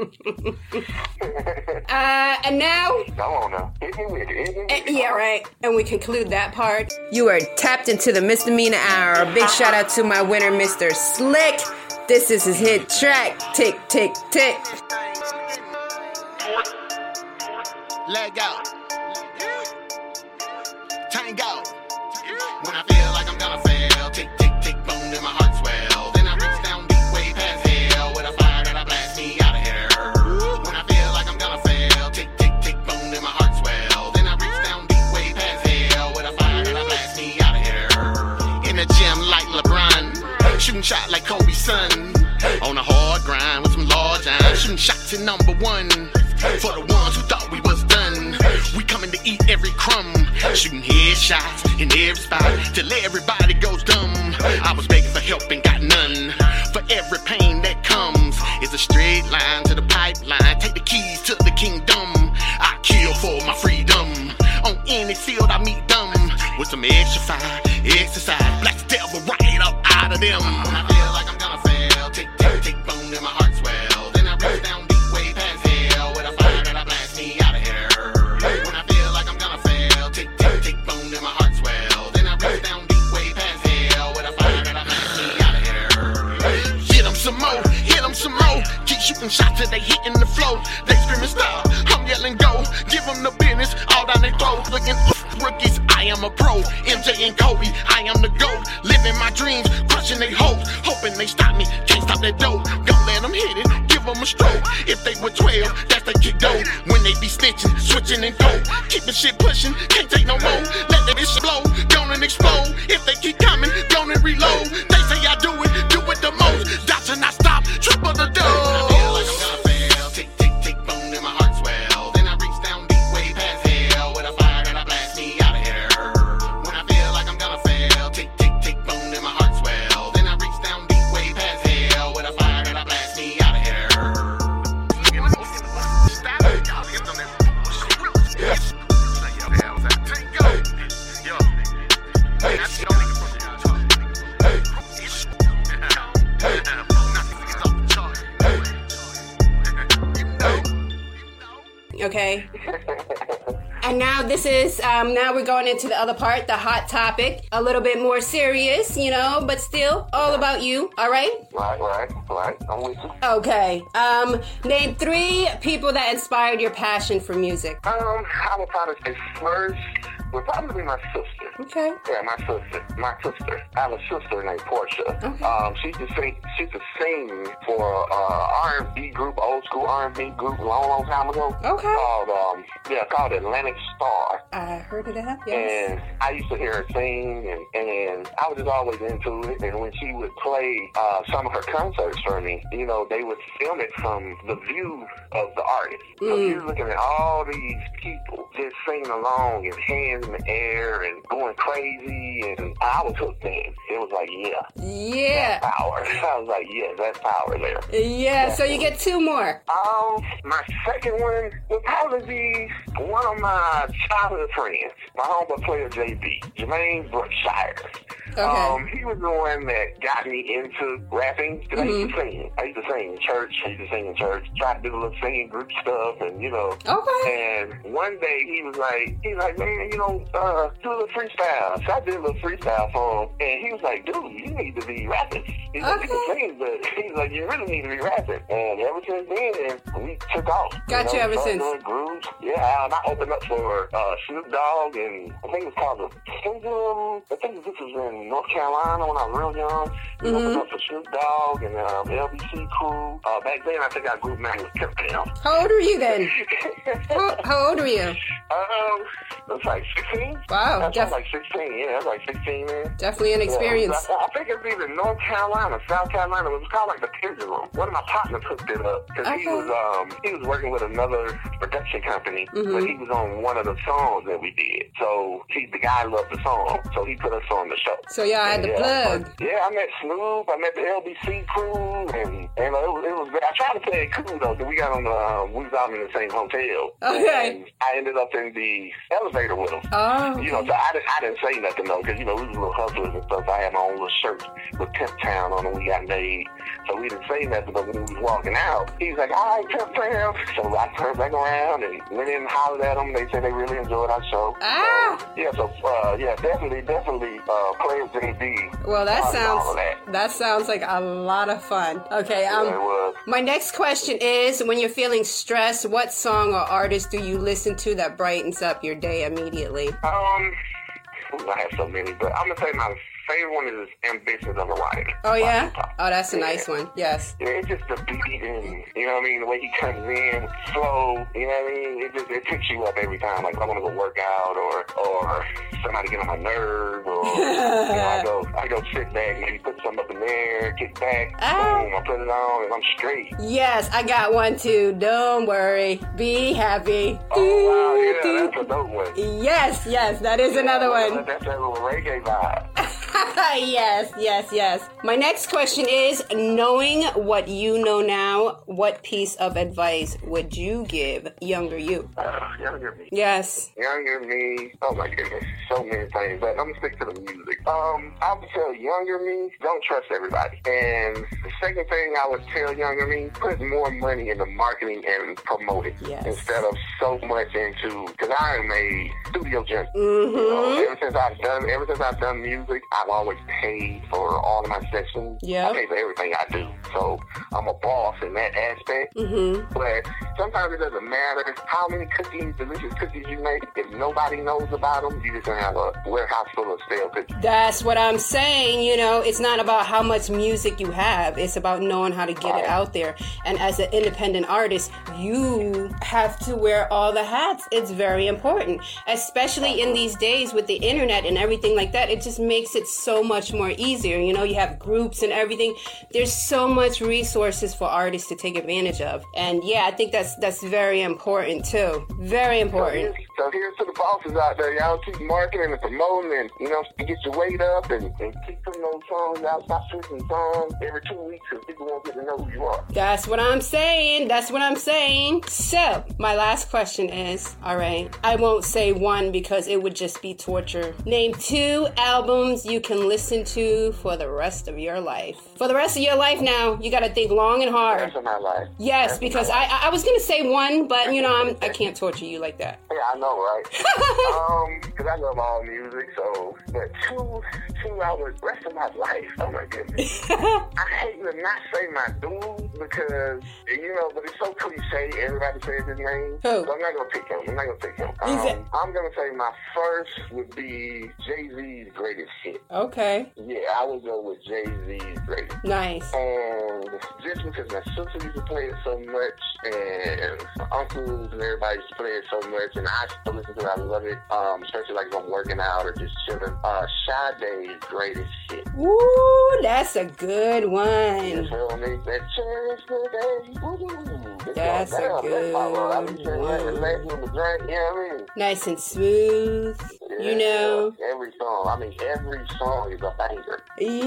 uh, and now. Come on now. Hit me with it. Hit me with Uh, it. yeah, right. And we conclude that part. You are tapped into the Misdemeanor Hour. Big shout out to my winner, Mister Slick. This is his hit track. Tick, tick, tick. Leg out. Tango. When I feel like I'm gonna fail, tick, tick, tick, boom, then my heart swell. Then I reach down deep, way past hell, with a fire that'll blast me out of here. When I feel like I'm gonna fail, tick, tick, tick, boom, then my heart swell. Then I reach down deep, way past hell, with a fire that'll blast me out of here. In the gym like LeBron, shooting shot like Kobe's son. On a hard grind with some large eyes, shooting shots in number one. For the ones who thought we was done, we coming to eat every crumb, shooting headshots in every spot till everybody goes dumb. I was begging for help and got none. For every pain that comes is a straight line to the pipeline. Take the keys to the kingdom. I kill for my freedom. On any field I meet them with some extra fire, exercise. Black the devil right up out of them. When I feel like I'm gonna fail, tick, tick, tick, boom, then my heart swell. Then I reach down deep, way past hell, with a fire that'll blast me out of here. When I feel like I'm gonna fail, tick, tick, tick, boom, then my heart swell. Then I reach down deep, way past hell, with a fire that'll blast me out of here. Hit them some more, hit them some more. Keep shooting shots till they hitting the flow. They screaming stop, I'm yelling go. Give them the business, all down their throat. Looking rookies, I am a pro. M J and Kobe, I am the GOAT. Living my dreams, crushing they hopes. Hoping they stop me, can't stop that dope. Don't let them hit it, give them a stroke. If they were twelve, that's they kick dope. When they be snitching, switching and coke. Keeping shit pushing, can't take no more. Let that bitch blow, gone and explode. If they keep coming, gone and reload. They say I do it, do it the most. Dots and I stop, triple the dough. When I feel like I'm gonna fail, tick, tick, tick, boom, then my heart swell. Then I reach down deep, way past hell, with a fire that'll blast me out of here. When I feel like I'm gonna fail, tick, tick, tick, boom, then my heart swell. Then I reach down deep, way past hell, with a fire that'll blast me out of here. now this is, um, now we're going into the other part, the hot topic. A little bit more serious, you know, but still all about you, all right? Right, right, right. I'm with you. Okay. Um, name three people that inspired your passion for music. Um, I would probably say first would probably be my sister. Okay. Yeah, my sister. My sister. I have a sister named Portia. Okay. Um, she used to sing. She used to sing for uh R and B group, old school R and B group, long, long time ago. Okay. Called um, yeah, called Atlantic Star. I heard of that. Yes. And I used to hear her sing, and, and I was just always into it. And when she would play uh, some of her concerts for me, you know, they would film it from the view of the artist. So Mm. you're looking at all these people just singing along and hands in the air and going crazy, and I was hooked in. It was like, yeah. Yeah. That's power. I was like, yeah, that's power there. Yeah, so you get two more. Um, my second one would probably be one of my childhood friends, my homeboy player J B, Jermaine Brookshire. Okay. Um, he was the one that got me into rapping, because I used to Mm-hmm. sing. I used to sing in church. I used to sing in church. Tried to do a little singing group stuff, and, you know. Okay. And one day he was like, he was like, man, you know, uh, do a little freestyle. So I did a little freestyle for him, and he was like, dude, you need to be rapping. He's like, you can sing, but he's like, you really need to be rapping. And ever since then, we took off. Got you know, ever started since. doing grooves. Yeah, and I opened up for uh, Snoop Dogg, and I think it was called the Kingdom. I think this was in North Carolina when I was real young. We opened up for Snoop Dogg and um, L B C Crew. Uh, back then, I think our group name was Pimp Down. How old were you then? how, how old were you? Um, it was like sixteen. Wow, That's def- like sixteen. Yeah, that's like sixteen, man. Definitely an experience. Yeah, I, I think it was either North Carolina, South Carolina. It was called like the Pigeon Room. One of my partners hooked it up because he Okay. was um he was working with another production company, Mhm. but he was on one of the songs that we did. So he the guy loved the song, so he put us on the show. So y'all had the yeah, plug. but- yeah, I met Snoop. I met the L B C Crew, and and uh, it was, it was great. I tried to play it cool though, because we got on the um, we was out in the same hotel. Okay. And I ended up in the elevator with him. Oh. You know, so I didn't, I didn't say nothing though, because, you know, we was little hustlers and stuff. I had my own little shirt with Pimp Town on it. We got made. So we didn't say nothing, but when we was walking out, he was like, all right, Pimp Town. So I turned back around and went in and hollered at them. They said they really enjoyed our show. Ah. So, yeah, so, uh, yeah, definitely, definitely, uh, Player J B. Well, that all sounds of that. that sounds like a lot of fun. Okay, um, Yeah, it was. my next question is: when you're feeling stressed, what song or artist do you listen to that brightens up your day immediately? Um, ooh, I have so many, but I'm gonna say my favorite one is Ambitions of a Rider. Oh yeah, oh that's a nice one. Yes. Yeah, it's just the beat and, you know what I mean, the way he comes in, slow, you know what I mean? It just, it picks you up every time. Like, if I want to go work out or, or somebody get on my nerves or, you know, I go, I go sit back, maybe put something up in there, kick back, Ah. boom, I put it on and I'm straight. Yes, I got one too. Don't worry, be happy. Oh, wow, yeah, that's a dope one. Yes, yes, that is another one. That's that little reggae vibe. Yes, yes, yes. My next question is, knowing what you know now, what piece of advice would you give younger you? Uh, younger me. Yes. Younger me, oh my goodness, so many things. But I'm gonna stick to the music. Um, I would tell younger me, don't trust everybody. And the second thing I would tell younger me, put more money into marketing and promoting Yes. instead of so much into. Because I am a studio junkie. Mm-hmm. You know, ever since I've done, ever since I've done music, I've always paid for all of my sessions. Yeah. I pay for everything I do. So I'm a boss in that aspect. Mm-hmm. But sometimes it doesn't matter how many cookies, delicious cookies you make. If nobody knows about them, you're just going to have a warehouse full of stale cookies. That's what I'm saying. You know, it's not about how much music you have. It's about knowing how to get it out there. And as an independent artist, you have to wear all the hats. It's very important, especially in these days with the internet and everything like that. It just makes it so much more easier. You know, you have groups and everything. There's so much resources for artists to take advantage of. And yeah, I think that's that's very important too. Very important. So here's to the bosses out there. Y'all keep marketing and promoting and, you know, get your weight up and, and keep putting those songs out. Stop switching songs every two weeks so people won't get to know who you are. That's what I'm saying. That's what I'm saying. So, my last question is, all right, I won't say one because it would just be torture. Name two albums you can listen to for the rest of your life. For the rest of your life now, you got to think long and hard. Rest of my life. Yes, Rest because of my I I was going to say one, but, you know, I'm, I can't torture you like that. Yeah, I know. know, right? um, because I love all music, so, but two, two hours, rest of my life, oh my goodness. I hate to not say my dude, because, you know, but it's so cliche, everybody says his name. Who? So I'm not going to pick him, I'm not going to pick him. Um, I'm going to say my first would be Jay-Z's greatest hit. Okay. Yeah, I would go with Jay-Z's greatest. Nice. And just because my sister used to play it so much, and my uncles and everybody used to play it so much, and I still listen to it, I love it, um, especially like if I'm working out or just chilling. Uh, Sade's greatest hit. Ooh, that's a good one. You feel me? That cherish the day. Ooh, that's a down. good That's my, I be saying that one. and laughing in the drink, you know what I mean? Nice and smooth, Yeah, you know. Every song, I mean, every song is a banger.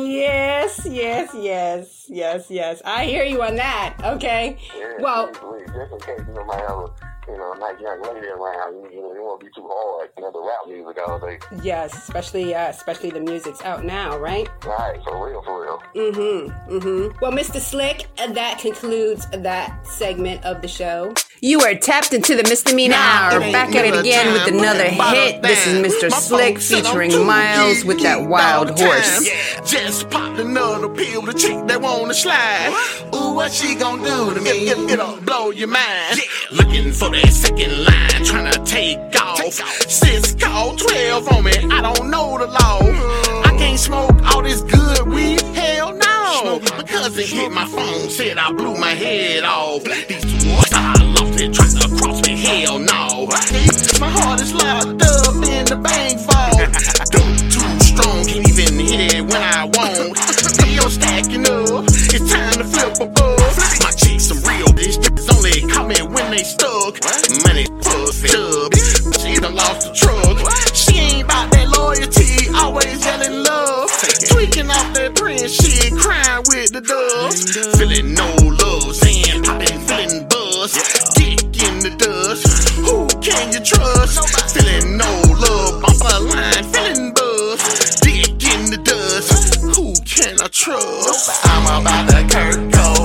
Yes, yes, yes, yes, yes. I hear you on that. Okay. Yeah, Well, please, just in case you know, might have a, you know, a nice young lady around, you, you know, you won't be too hard, you know, the rap music all day. yes, especially uh, especially the music's out now, right? Right, for real, for real. Mm-hmm, mm-hmm. Well, Mister Slick, that concludes that segment of the show. You are tapped into the Misdemeanor Hour. Back at it again with another hit. This is Mister Slick featuring Miles with that wild horse. Yeah, just popped another pill to chick that wanna slide. Ooh, what she gon' do to me? It, it'll blow your mind. Looking for that second line, tryna take off. Sis called twelve on me, I don't know the law. I can't smoke all this good weed, hell no. My cousin hit my phone, said I blew my head off. These two boys I lost it, tried to cross me, hell no. My heart is locked up in the bank vault. Dope too strong, can't even hit it when I want. Bill stacking up, it's time to flip a buzz. My chicks some real bitch, it's only caught me when they stuck. Money, pussy, dub, she done lost the truck. She ain't about that loyalty, always yelling love. Tweaking off that Prince shit, crying with the doves. Feeling no love, saying poppin', feeling buzz. Dick in the dust, who can you trust? Feeling no love, bump a line, feeling buzz. Dick in the dust, who can I trust? I'm about to Kurt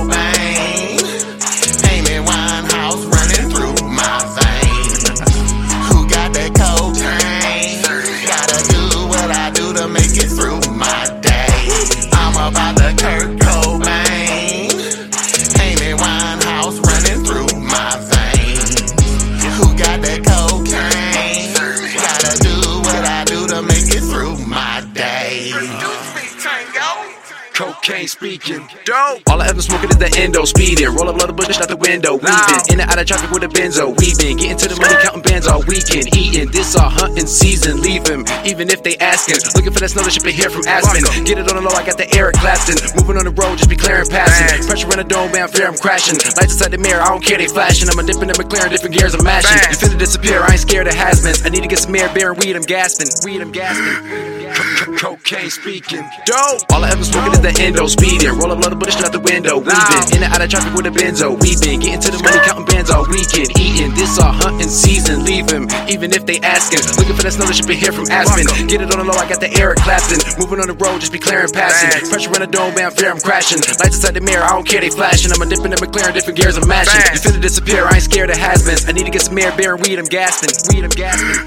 Cobain, Amy Winehouse running through my veins. Who got that cocaine? Gotta do what I do to make it through my day. I'm about to Kurt Cobain, Amy Winehouse running through my veins. Who got that cocaine? Gotta do what I do to make it through my day. Cocaine speaking, dope. All I ever smoking is the endo, speeding. Roll up, load the bush out the window, weaving. In and out of traffic with a benzo, weaving. Getting to the money, counting bands all weekend. Eating, this all hunting season. Leave him, even if they asking. Looking for that snow that ship here from Aspen. Get it on the low, I got the Eric Clapton. Moving on the road, just be clearing passing. Pressure in the dome, man, fear I'm crashing. Lights inside the mirror, I don't care, they flashing. I'm a dipping in McLaren, different gears, I'm mashing. You finna disappear, I ain't scared of has-beens. I need to get some air, beer, and weed, I'm gasping. Weed, I'm gasping. Cocaine speaking, dope. All I ever smoking is the endo, speeding. Roll up, load the bush out the window, weaving. In and out of traffic with a benzo, weaving. Getting to the money, counting bands all weekend. Eating, this all hunting season. Leave him, even if they asking. Looking for that snow that ship here from Aspen. Get it on the low, I got the Eric Clapton. Moving on the road, just be clearing passing. Pressure in the dome, man, fear I'm crashing. Lights inside the mirror, I don't care, they flashing. I'm a dipping in McLaren, different gears, I'm mashing. You finna disappear, I ain't scared of has-beens. I need to get some air, beer, and weed, I'm gasping. Weed, I'm gasping.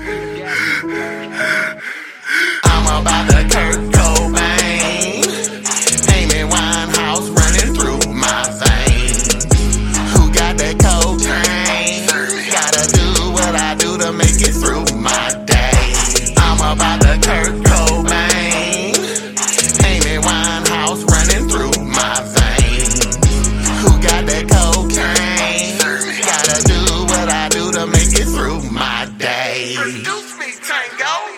I'm about to Kurt Cobain, Amy Winehouse running through my veins. Who got that cocaine? Gotta do what I do to make it through my day. I'm about to Kurt Cobain, Amy Winehouse running through my veins. Who got that cocaine? Gotta do what I do to make it through my day. Produce me, Tango.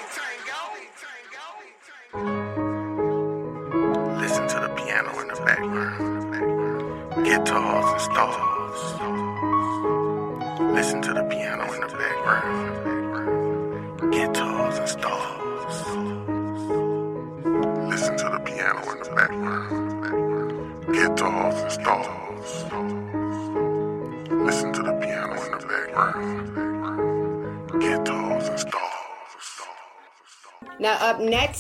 Listen to the piano in the background. Guitars and stars. Listen to the piano in the background. Guitars and stars. Listen to the piano in the background. Guitars and stars. Listen to the piano in the background. Guitars and stars. Now up next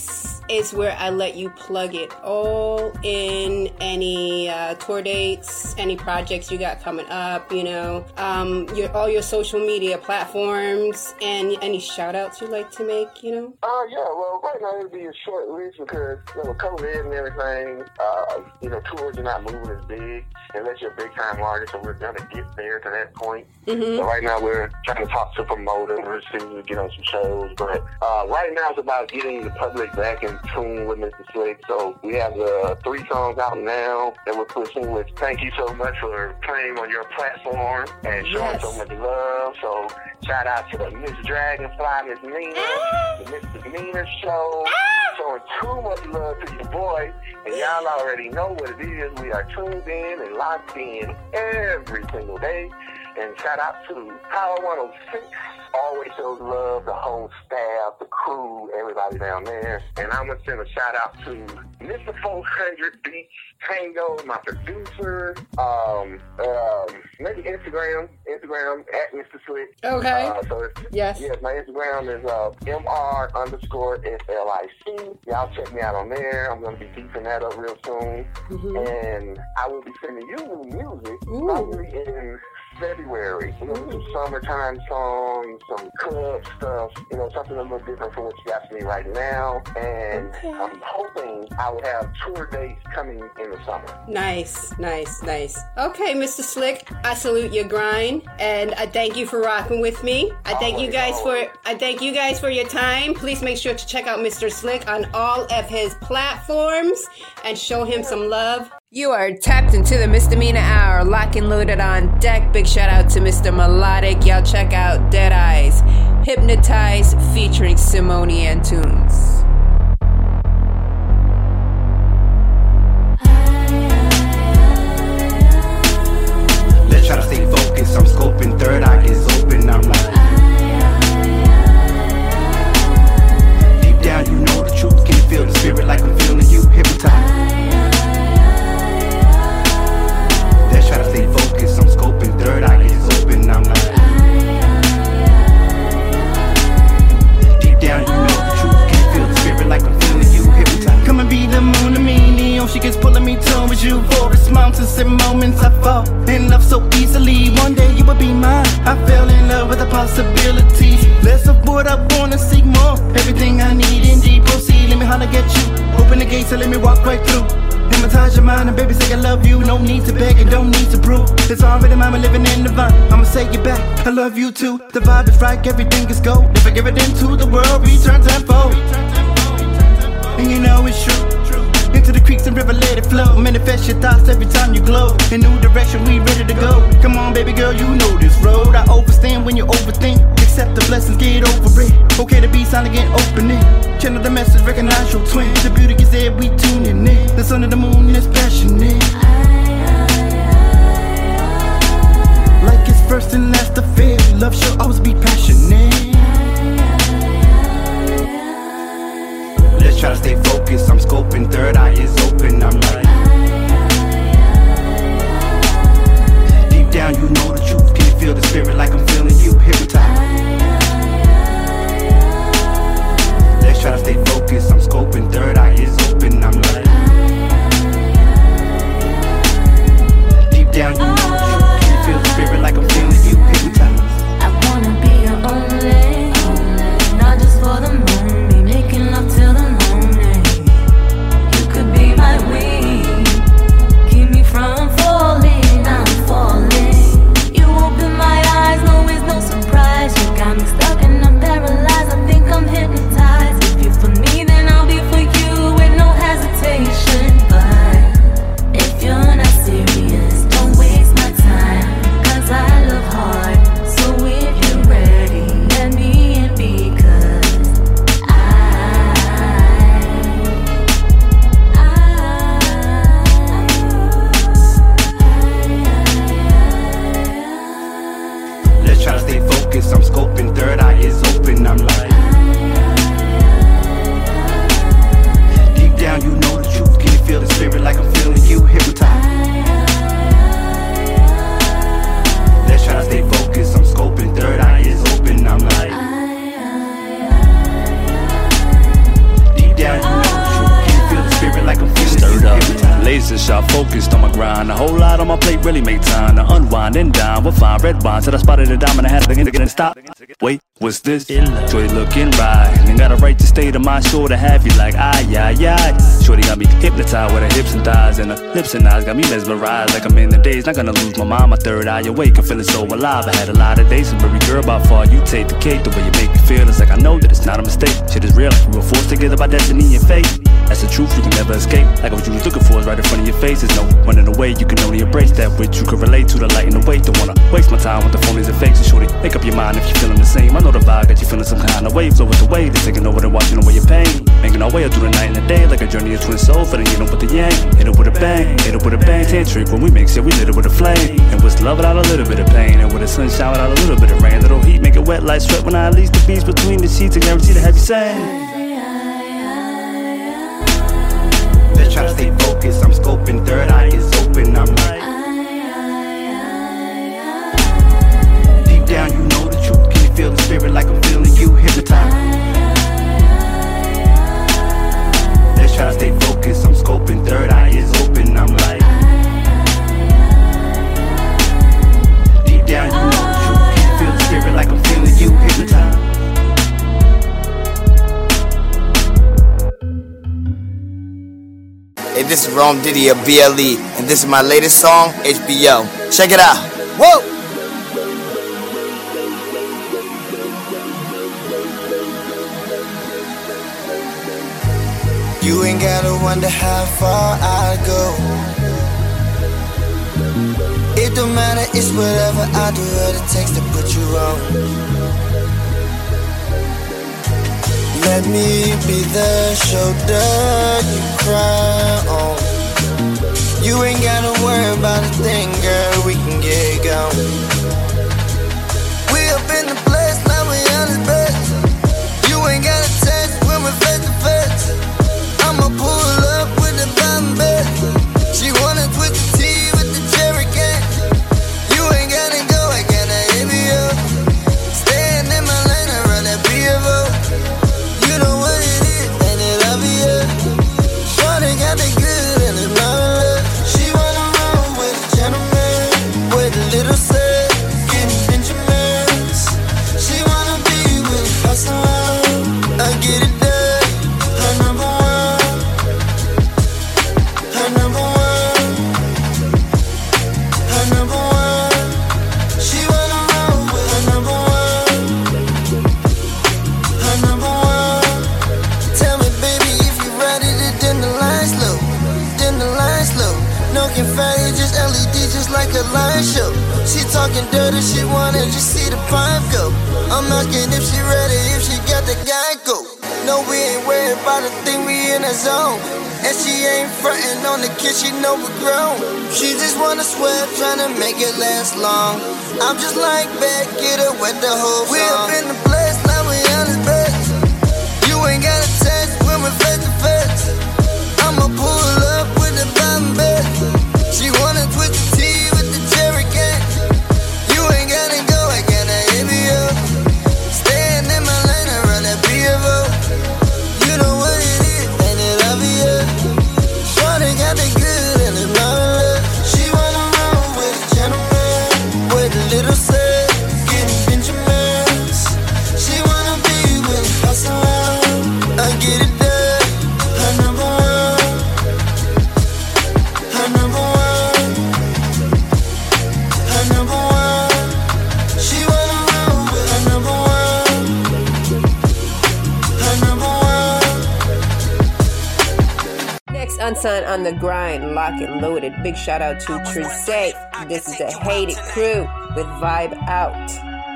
is where I let you plug it all in. Any uh, tour dates, any projects you got coming up, you know, um, your all your social media platforms, and any shout outs you'd like to make, you know? Uh, yeah, well, right now it'll be a short list because, you know, COVID and everything, uh, you know, tours are not moving as big unless you're a big time artist, so we're going to get there to that point. Mm-hmm. So right now we're trying to talk to promoters, see if we can get on some shows, but uh, right now it's about getting the public back in tune with Mister Slick. So we have the three songs out now that we're pushing, which thank you so much for playing on your platform and showing Yes. so much love. So shout out to the Miss Dragonfly, Miss Nina, the Mister Nina Show, showing too much love to your boy. And y'all already know what it is. We are tuned in and locked in every single day. And shout out to Power one oh six. Always shows love, the whole staff, the crew, everybody down there. And I'm going to send a shout out to Mister four hundred Beats Tango, my producer. Um, um, maybe Instagram, Instagram at Mister Slick. Okay. Uh, so it's, Yes. Yes, my Instagram is uh, M R underscore S L I C. Y'all check me out on there. I'm going to be beefing that up real soon. Mm-hmm. And I will be sending you new music probably in February. We're going to do summertime songs, some club stuff, you know, something a little different from what you got to me right now. And Okay. I'm hoping I will have tour dates coming in the summer. Nice, nice, nice. Okay, Mister Slick, I salute your grind, and I thank you for rocking with me. I thank you Always, guys always. for I thank you guys for your time. Please make sure to check out Mister Slick on all of his platforms and show him some love. You are tapped into the Misdemeanor Hour, lock and loaded on deck. Big shout out to Mister Melodic. Y'all check out Dead Eyes, Hypnotize featuring Simone Antunes. Let's try to stay focused. I'm scoping, third eye is open. I'm like, deep down, you know the truth. Can you feel the spirit like I'm feeling you? Hypnotize. Let's try to stay focused. I'm scoping, third eye is open. I'm like, deep down, you know the truth. Can you feel the spirit like I'm feeling you? Hypnotize. Come and be the moon to me, Neon. She gets pulling me to with you. Forest mountains and moments I fall in love so easily. One day you will be mine. I fell in love with the possibilities. Less of what I wanna seek more. Everything I need in deep proceed. Let me holler get you. Open the gates and let me walk right through. Hypnotize your mind and baby say I love you. No need to beg and don't need to prove. It's already mine, living in the vine. I'ma say it back, I love you too. The vibe is right, everything is gold. If I give it into the world, return tenfold. And you know it's true. Into the creeks and river, let it flow. Manifest your thoughts every time you glow. In new direction, we ready to go. Come on, baby girl, you know this road. I overstand when you overthink. Accept the blessings, get over it. Okay to be silent, get open it. Channel the message, recognize your twin. The beauty is there, we tuning in. The sun and the moon is passionate. Like it's first and last affair. Love should always be passionate. Let's try to stay focused. I'm scoping, third eye is open. I'm like, deep down, you know the truth. Can you feel the spirit like I'm feeling you? Hypnotize. Let's try to stay focused. I'm scoping, third eye is open. I'm like, deep down, you know the truth. Can you feel the spirit like I'm feeling you? Hypnotize. I wanna be your only, not just for the moment, making love till the morning. You could be my wing, keep me from falling. I'm falling. You open my eyes, no, it's no surprise. laser shot, focused on my grind. A whole lot on my plate, really make time to unwind and dine. We'll find red wine till I spotted a diamond. I had to begin to get and stop. Wait, what's this? Shorty looking right, and got a right to stay to my shore to have you like aye, aye, aye. Shorty got me hypnotized with her hips and thighs, and her lips and eyes got me mesmerized like I'm in the days. Not gonna lose my mind, my third eye awake, I'm feeling so alive. I had a lot of days, so baby girl, by far you take the cake. The way you make me feel, it's like I know that it's not a mistake. Shit is real, like we were forced together by destiny and fate. That's the truth, you can never escape. Like what you was looking for is right in front of your face. There's no running away, you can only embrace that which you can relate to. The light and the weight, don't wanna waste my time with the phonies and fakes. And shorty, make up your mind if you're feeling the same. I know the vibe, got you feeling some kind of waves over the way. They're taking over and watching away your pain. Making our way up through the night and the day, like a journey of twin souls. But then you know with the yang, hit it with a bang, hit it with a bang. Tantric when we mix it, we lit it with a flame. And what's love without a little bit of pain, and with the sunshine without a little bit of rain. Little heat make it wet like sweat when I unleash the beats between the sheets and guarantee to have you saying. Let's try to stay focused, I'm scoping, third eye is open, I'm like deep down you know the truth, can you feel the spirit like I'm feeling you, hypnotized. Let's try to stay focused, I'm scoping, third eye is open, I'm like deep down you know the truth, can you feel the spirit like I'm feeling you, hypnotized. Hey, this is Rome Diddy of B L E, and this is my latest song, H B O. Check it out. Whoa! You ain't gotta wonder how far I go. It don't matter, it's whatever I do, what it takes to put you on. Let me be the shoulder you cry on. You ain't gotta worry about a thing, girl, we can get gone. We up in the place, now we on the bed. You ain't gotta text when we're face to face. I'ma pull up with the bomb bed. She wanna twist the tea with the cherry cake. You ain't gotta go, I gotta hit me up. Staying in my lane, I run that B F O. You know what it is, and it obvious. Shorty got the good and it's not love. She wanna roll with a gentleman, with a little sex, getting Benjamins. She wanna be with hustler. I get it done. Her number one. Her number one. Her number one. She wanna roll with her number one. Her number one. No confetti, just L E D, just like a light show. She talking dirty, she wanna just see the pipe go. I'm asking if she ready, if she got the guy go. No, we ain't worried about a thing, we in a zone. And she ain't frontin' on the kid, she know we're grown. She just wanna sweat, tryna make it last long. I'm just like back, get her wet the whole song. We up in the place, now we on the bed. You ain't gotta text when we're face to face. I'ma pull up with the bomb bed. She wanna twist the tea with the cherry cake. You ain't gotta go, I gotta hit me up. Staying in my lane, I run that B F O. You know what it is, and it obvious. Shorty got the good and it's not love. She wanna roll with a gentleman, with a little sex, getting Benjamins. She wanna be with a hustler. I get it done. Her number one. Her number one. Her number one. She wanna roll with her number one. Her number one. Next, Unsigned on the Grind, Lock and Loaded. Big shout out to Trizay. This is the Hated Crew with Vibe Out.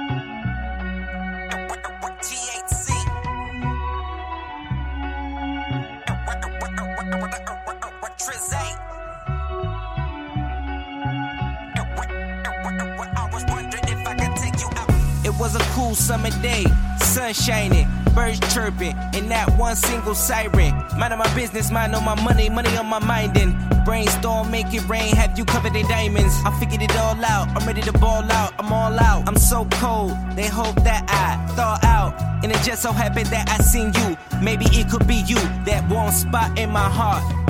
It was a cool summer day, sun shining, birds chirping, and that one single siren. Mind on my business, mind on my money, money on my mind, and brainstorm, make it rain, have you covered in diamonds. I figured it all out, I'm ready to ball out, I'm all out. I'm so cold, they hope that I thaw out, and it just so happened that I seen you. Maybe it could be you, that warm spot in my heart.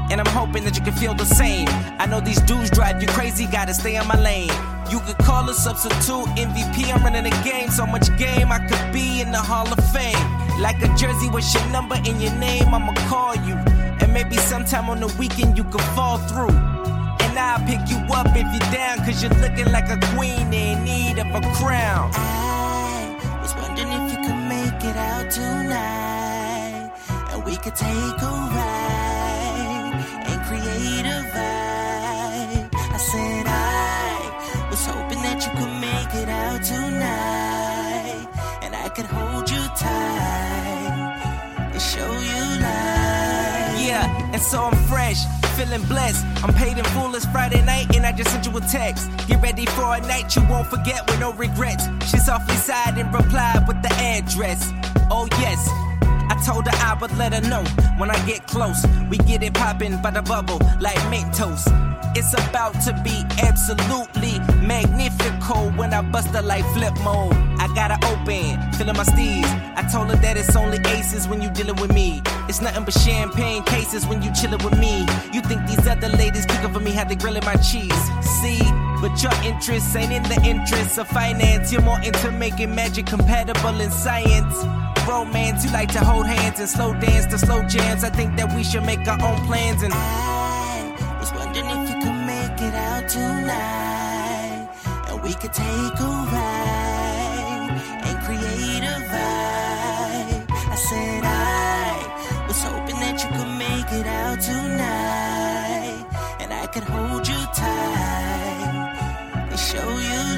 and I'm hoping that you can feel the same. I know these dudes drive you crazy, gotta stay on my lane. You could call a substitute M V P, I'm running the game. So much game, I could be in the Hall of Fame. Like a jersey with your number in your name, I'ma call you. And maybe sometime on the weekend you can fall through. And I'll pick you up if you're down, cause you're looking like a queen in need of a crown. I was wondering if you could make it out tonight, and we could take a ride and create a vibe. I said I was hoping that you could make it out tonight, and I could hold you tight and show you life. Yeah, and so I'm fresh, feeling blessed. I'm paid in full, it's Friday night, and I just sent you a text. Get ready for a night you won't forget with no regrets. She softly sighed and replied with the address. Oh yes, I told her I would let her know when I get close. We get it poppin' by the bubble like Mentos. It's about to be absolutely magnifico when I bust her like flip mode. I got her open, feeling my steez. I told her that it's only aces when you dealing with me. It's nothing but champagne cases when you chillin' with me. You think these other ladies cooking for me, how they grilling my cheese. See, but your interests ain't in the interests of finance. You're more into making magic compatible in science. Romance, you like to hold hands and slow dance to slow jams. I think that we should make our own plans. And I was wondering if you could make it out tonight, and we could take a ride and create a vibe. I said I was hoping that you could make it out tonight, and I could hold you tight and show you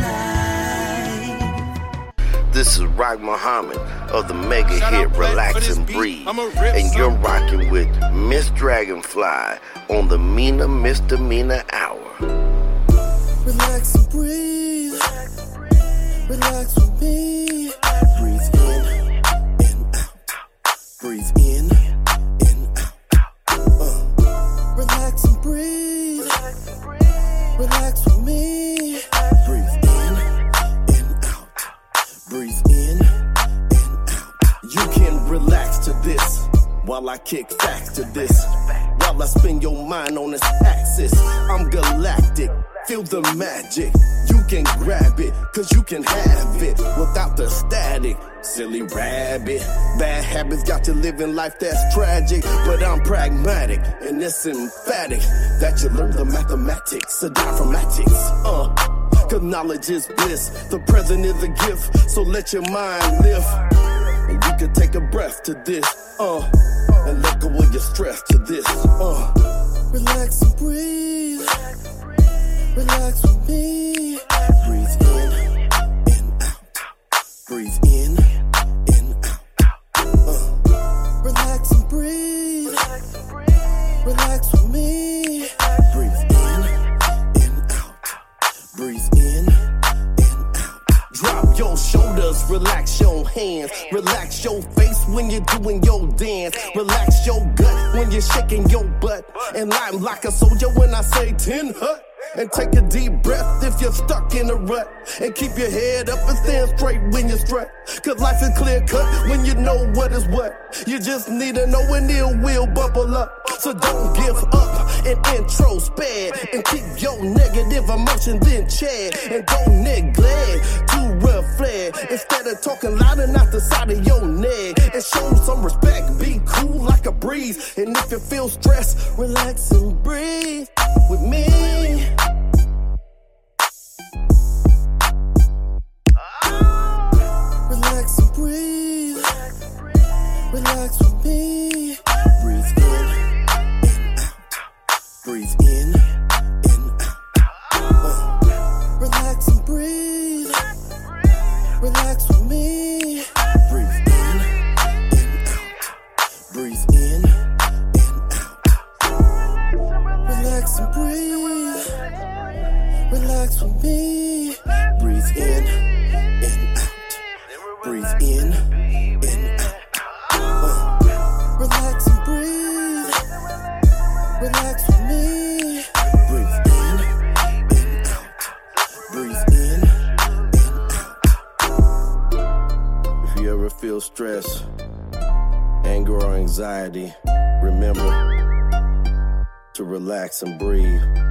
life. This is Rock Muhammad of the mega hit Relax and Breathe, and you're rocking with Miss Dragonfly on the Mina Misdemeanor Hour. Relax and breathe. Relax with me. Breathe in and out. Breathe in and out. Uh. Relax and breathe. Relax with me. Breathe in and out. Breathe in and out. You can relax to this while I kick facts to this. While I spin your mind on its axis. I'm galactic. Feel the magic, you can grab it, cause you can have it without the static. Silly rabbit, bad habits got you living life that's tragic. But I'm pragmatic, and it's emphatic that you learn the mathematics of diaphragmatics. Uh, cause knowledge is bliss, the present is a gift, so let your mind lift. And you can take a breath to this, uh, and let go of your stress to this, uh. Relax and breathe. Relax with me. Breathe in and out. Breathe in and out. Uh. Relax and breathe. Relax with me. Breathe in and out. Breathe in and out. Drop your shoulders, relax your hands. Relax your face when you're doing your dance. Relax your gut when you're shaking your butt. And I'm like a soldier when I say ten hut. And take a deep breath if you're stuck in a rut. And keep your head up and stand straight when you strut. Cause life is clear cut when you know what is what. You just need to know when it will bubble up. So don't give up and introspect. And keep your negative emotions in check. And don't neglect to reflect. Instead of talking loud and out the side of your neck. And show some respect, be cool like a breeze. And if you feel stressed, relax and breathe with me. Relax and breathe. Relax with me. Breathe in and out. Breathe in and out. Uh. Relax and breathe. Relax with me. Breathe in and out. Breathe in and out. Relax and breathe. Relax with me. Breathe in and out. Breathe in and out. Uh. Relax and breathe. Relax with me. Breathe in and out. Breathe in and out. If you ever feel stress, anger or anxiety, remember, to relax and breathe.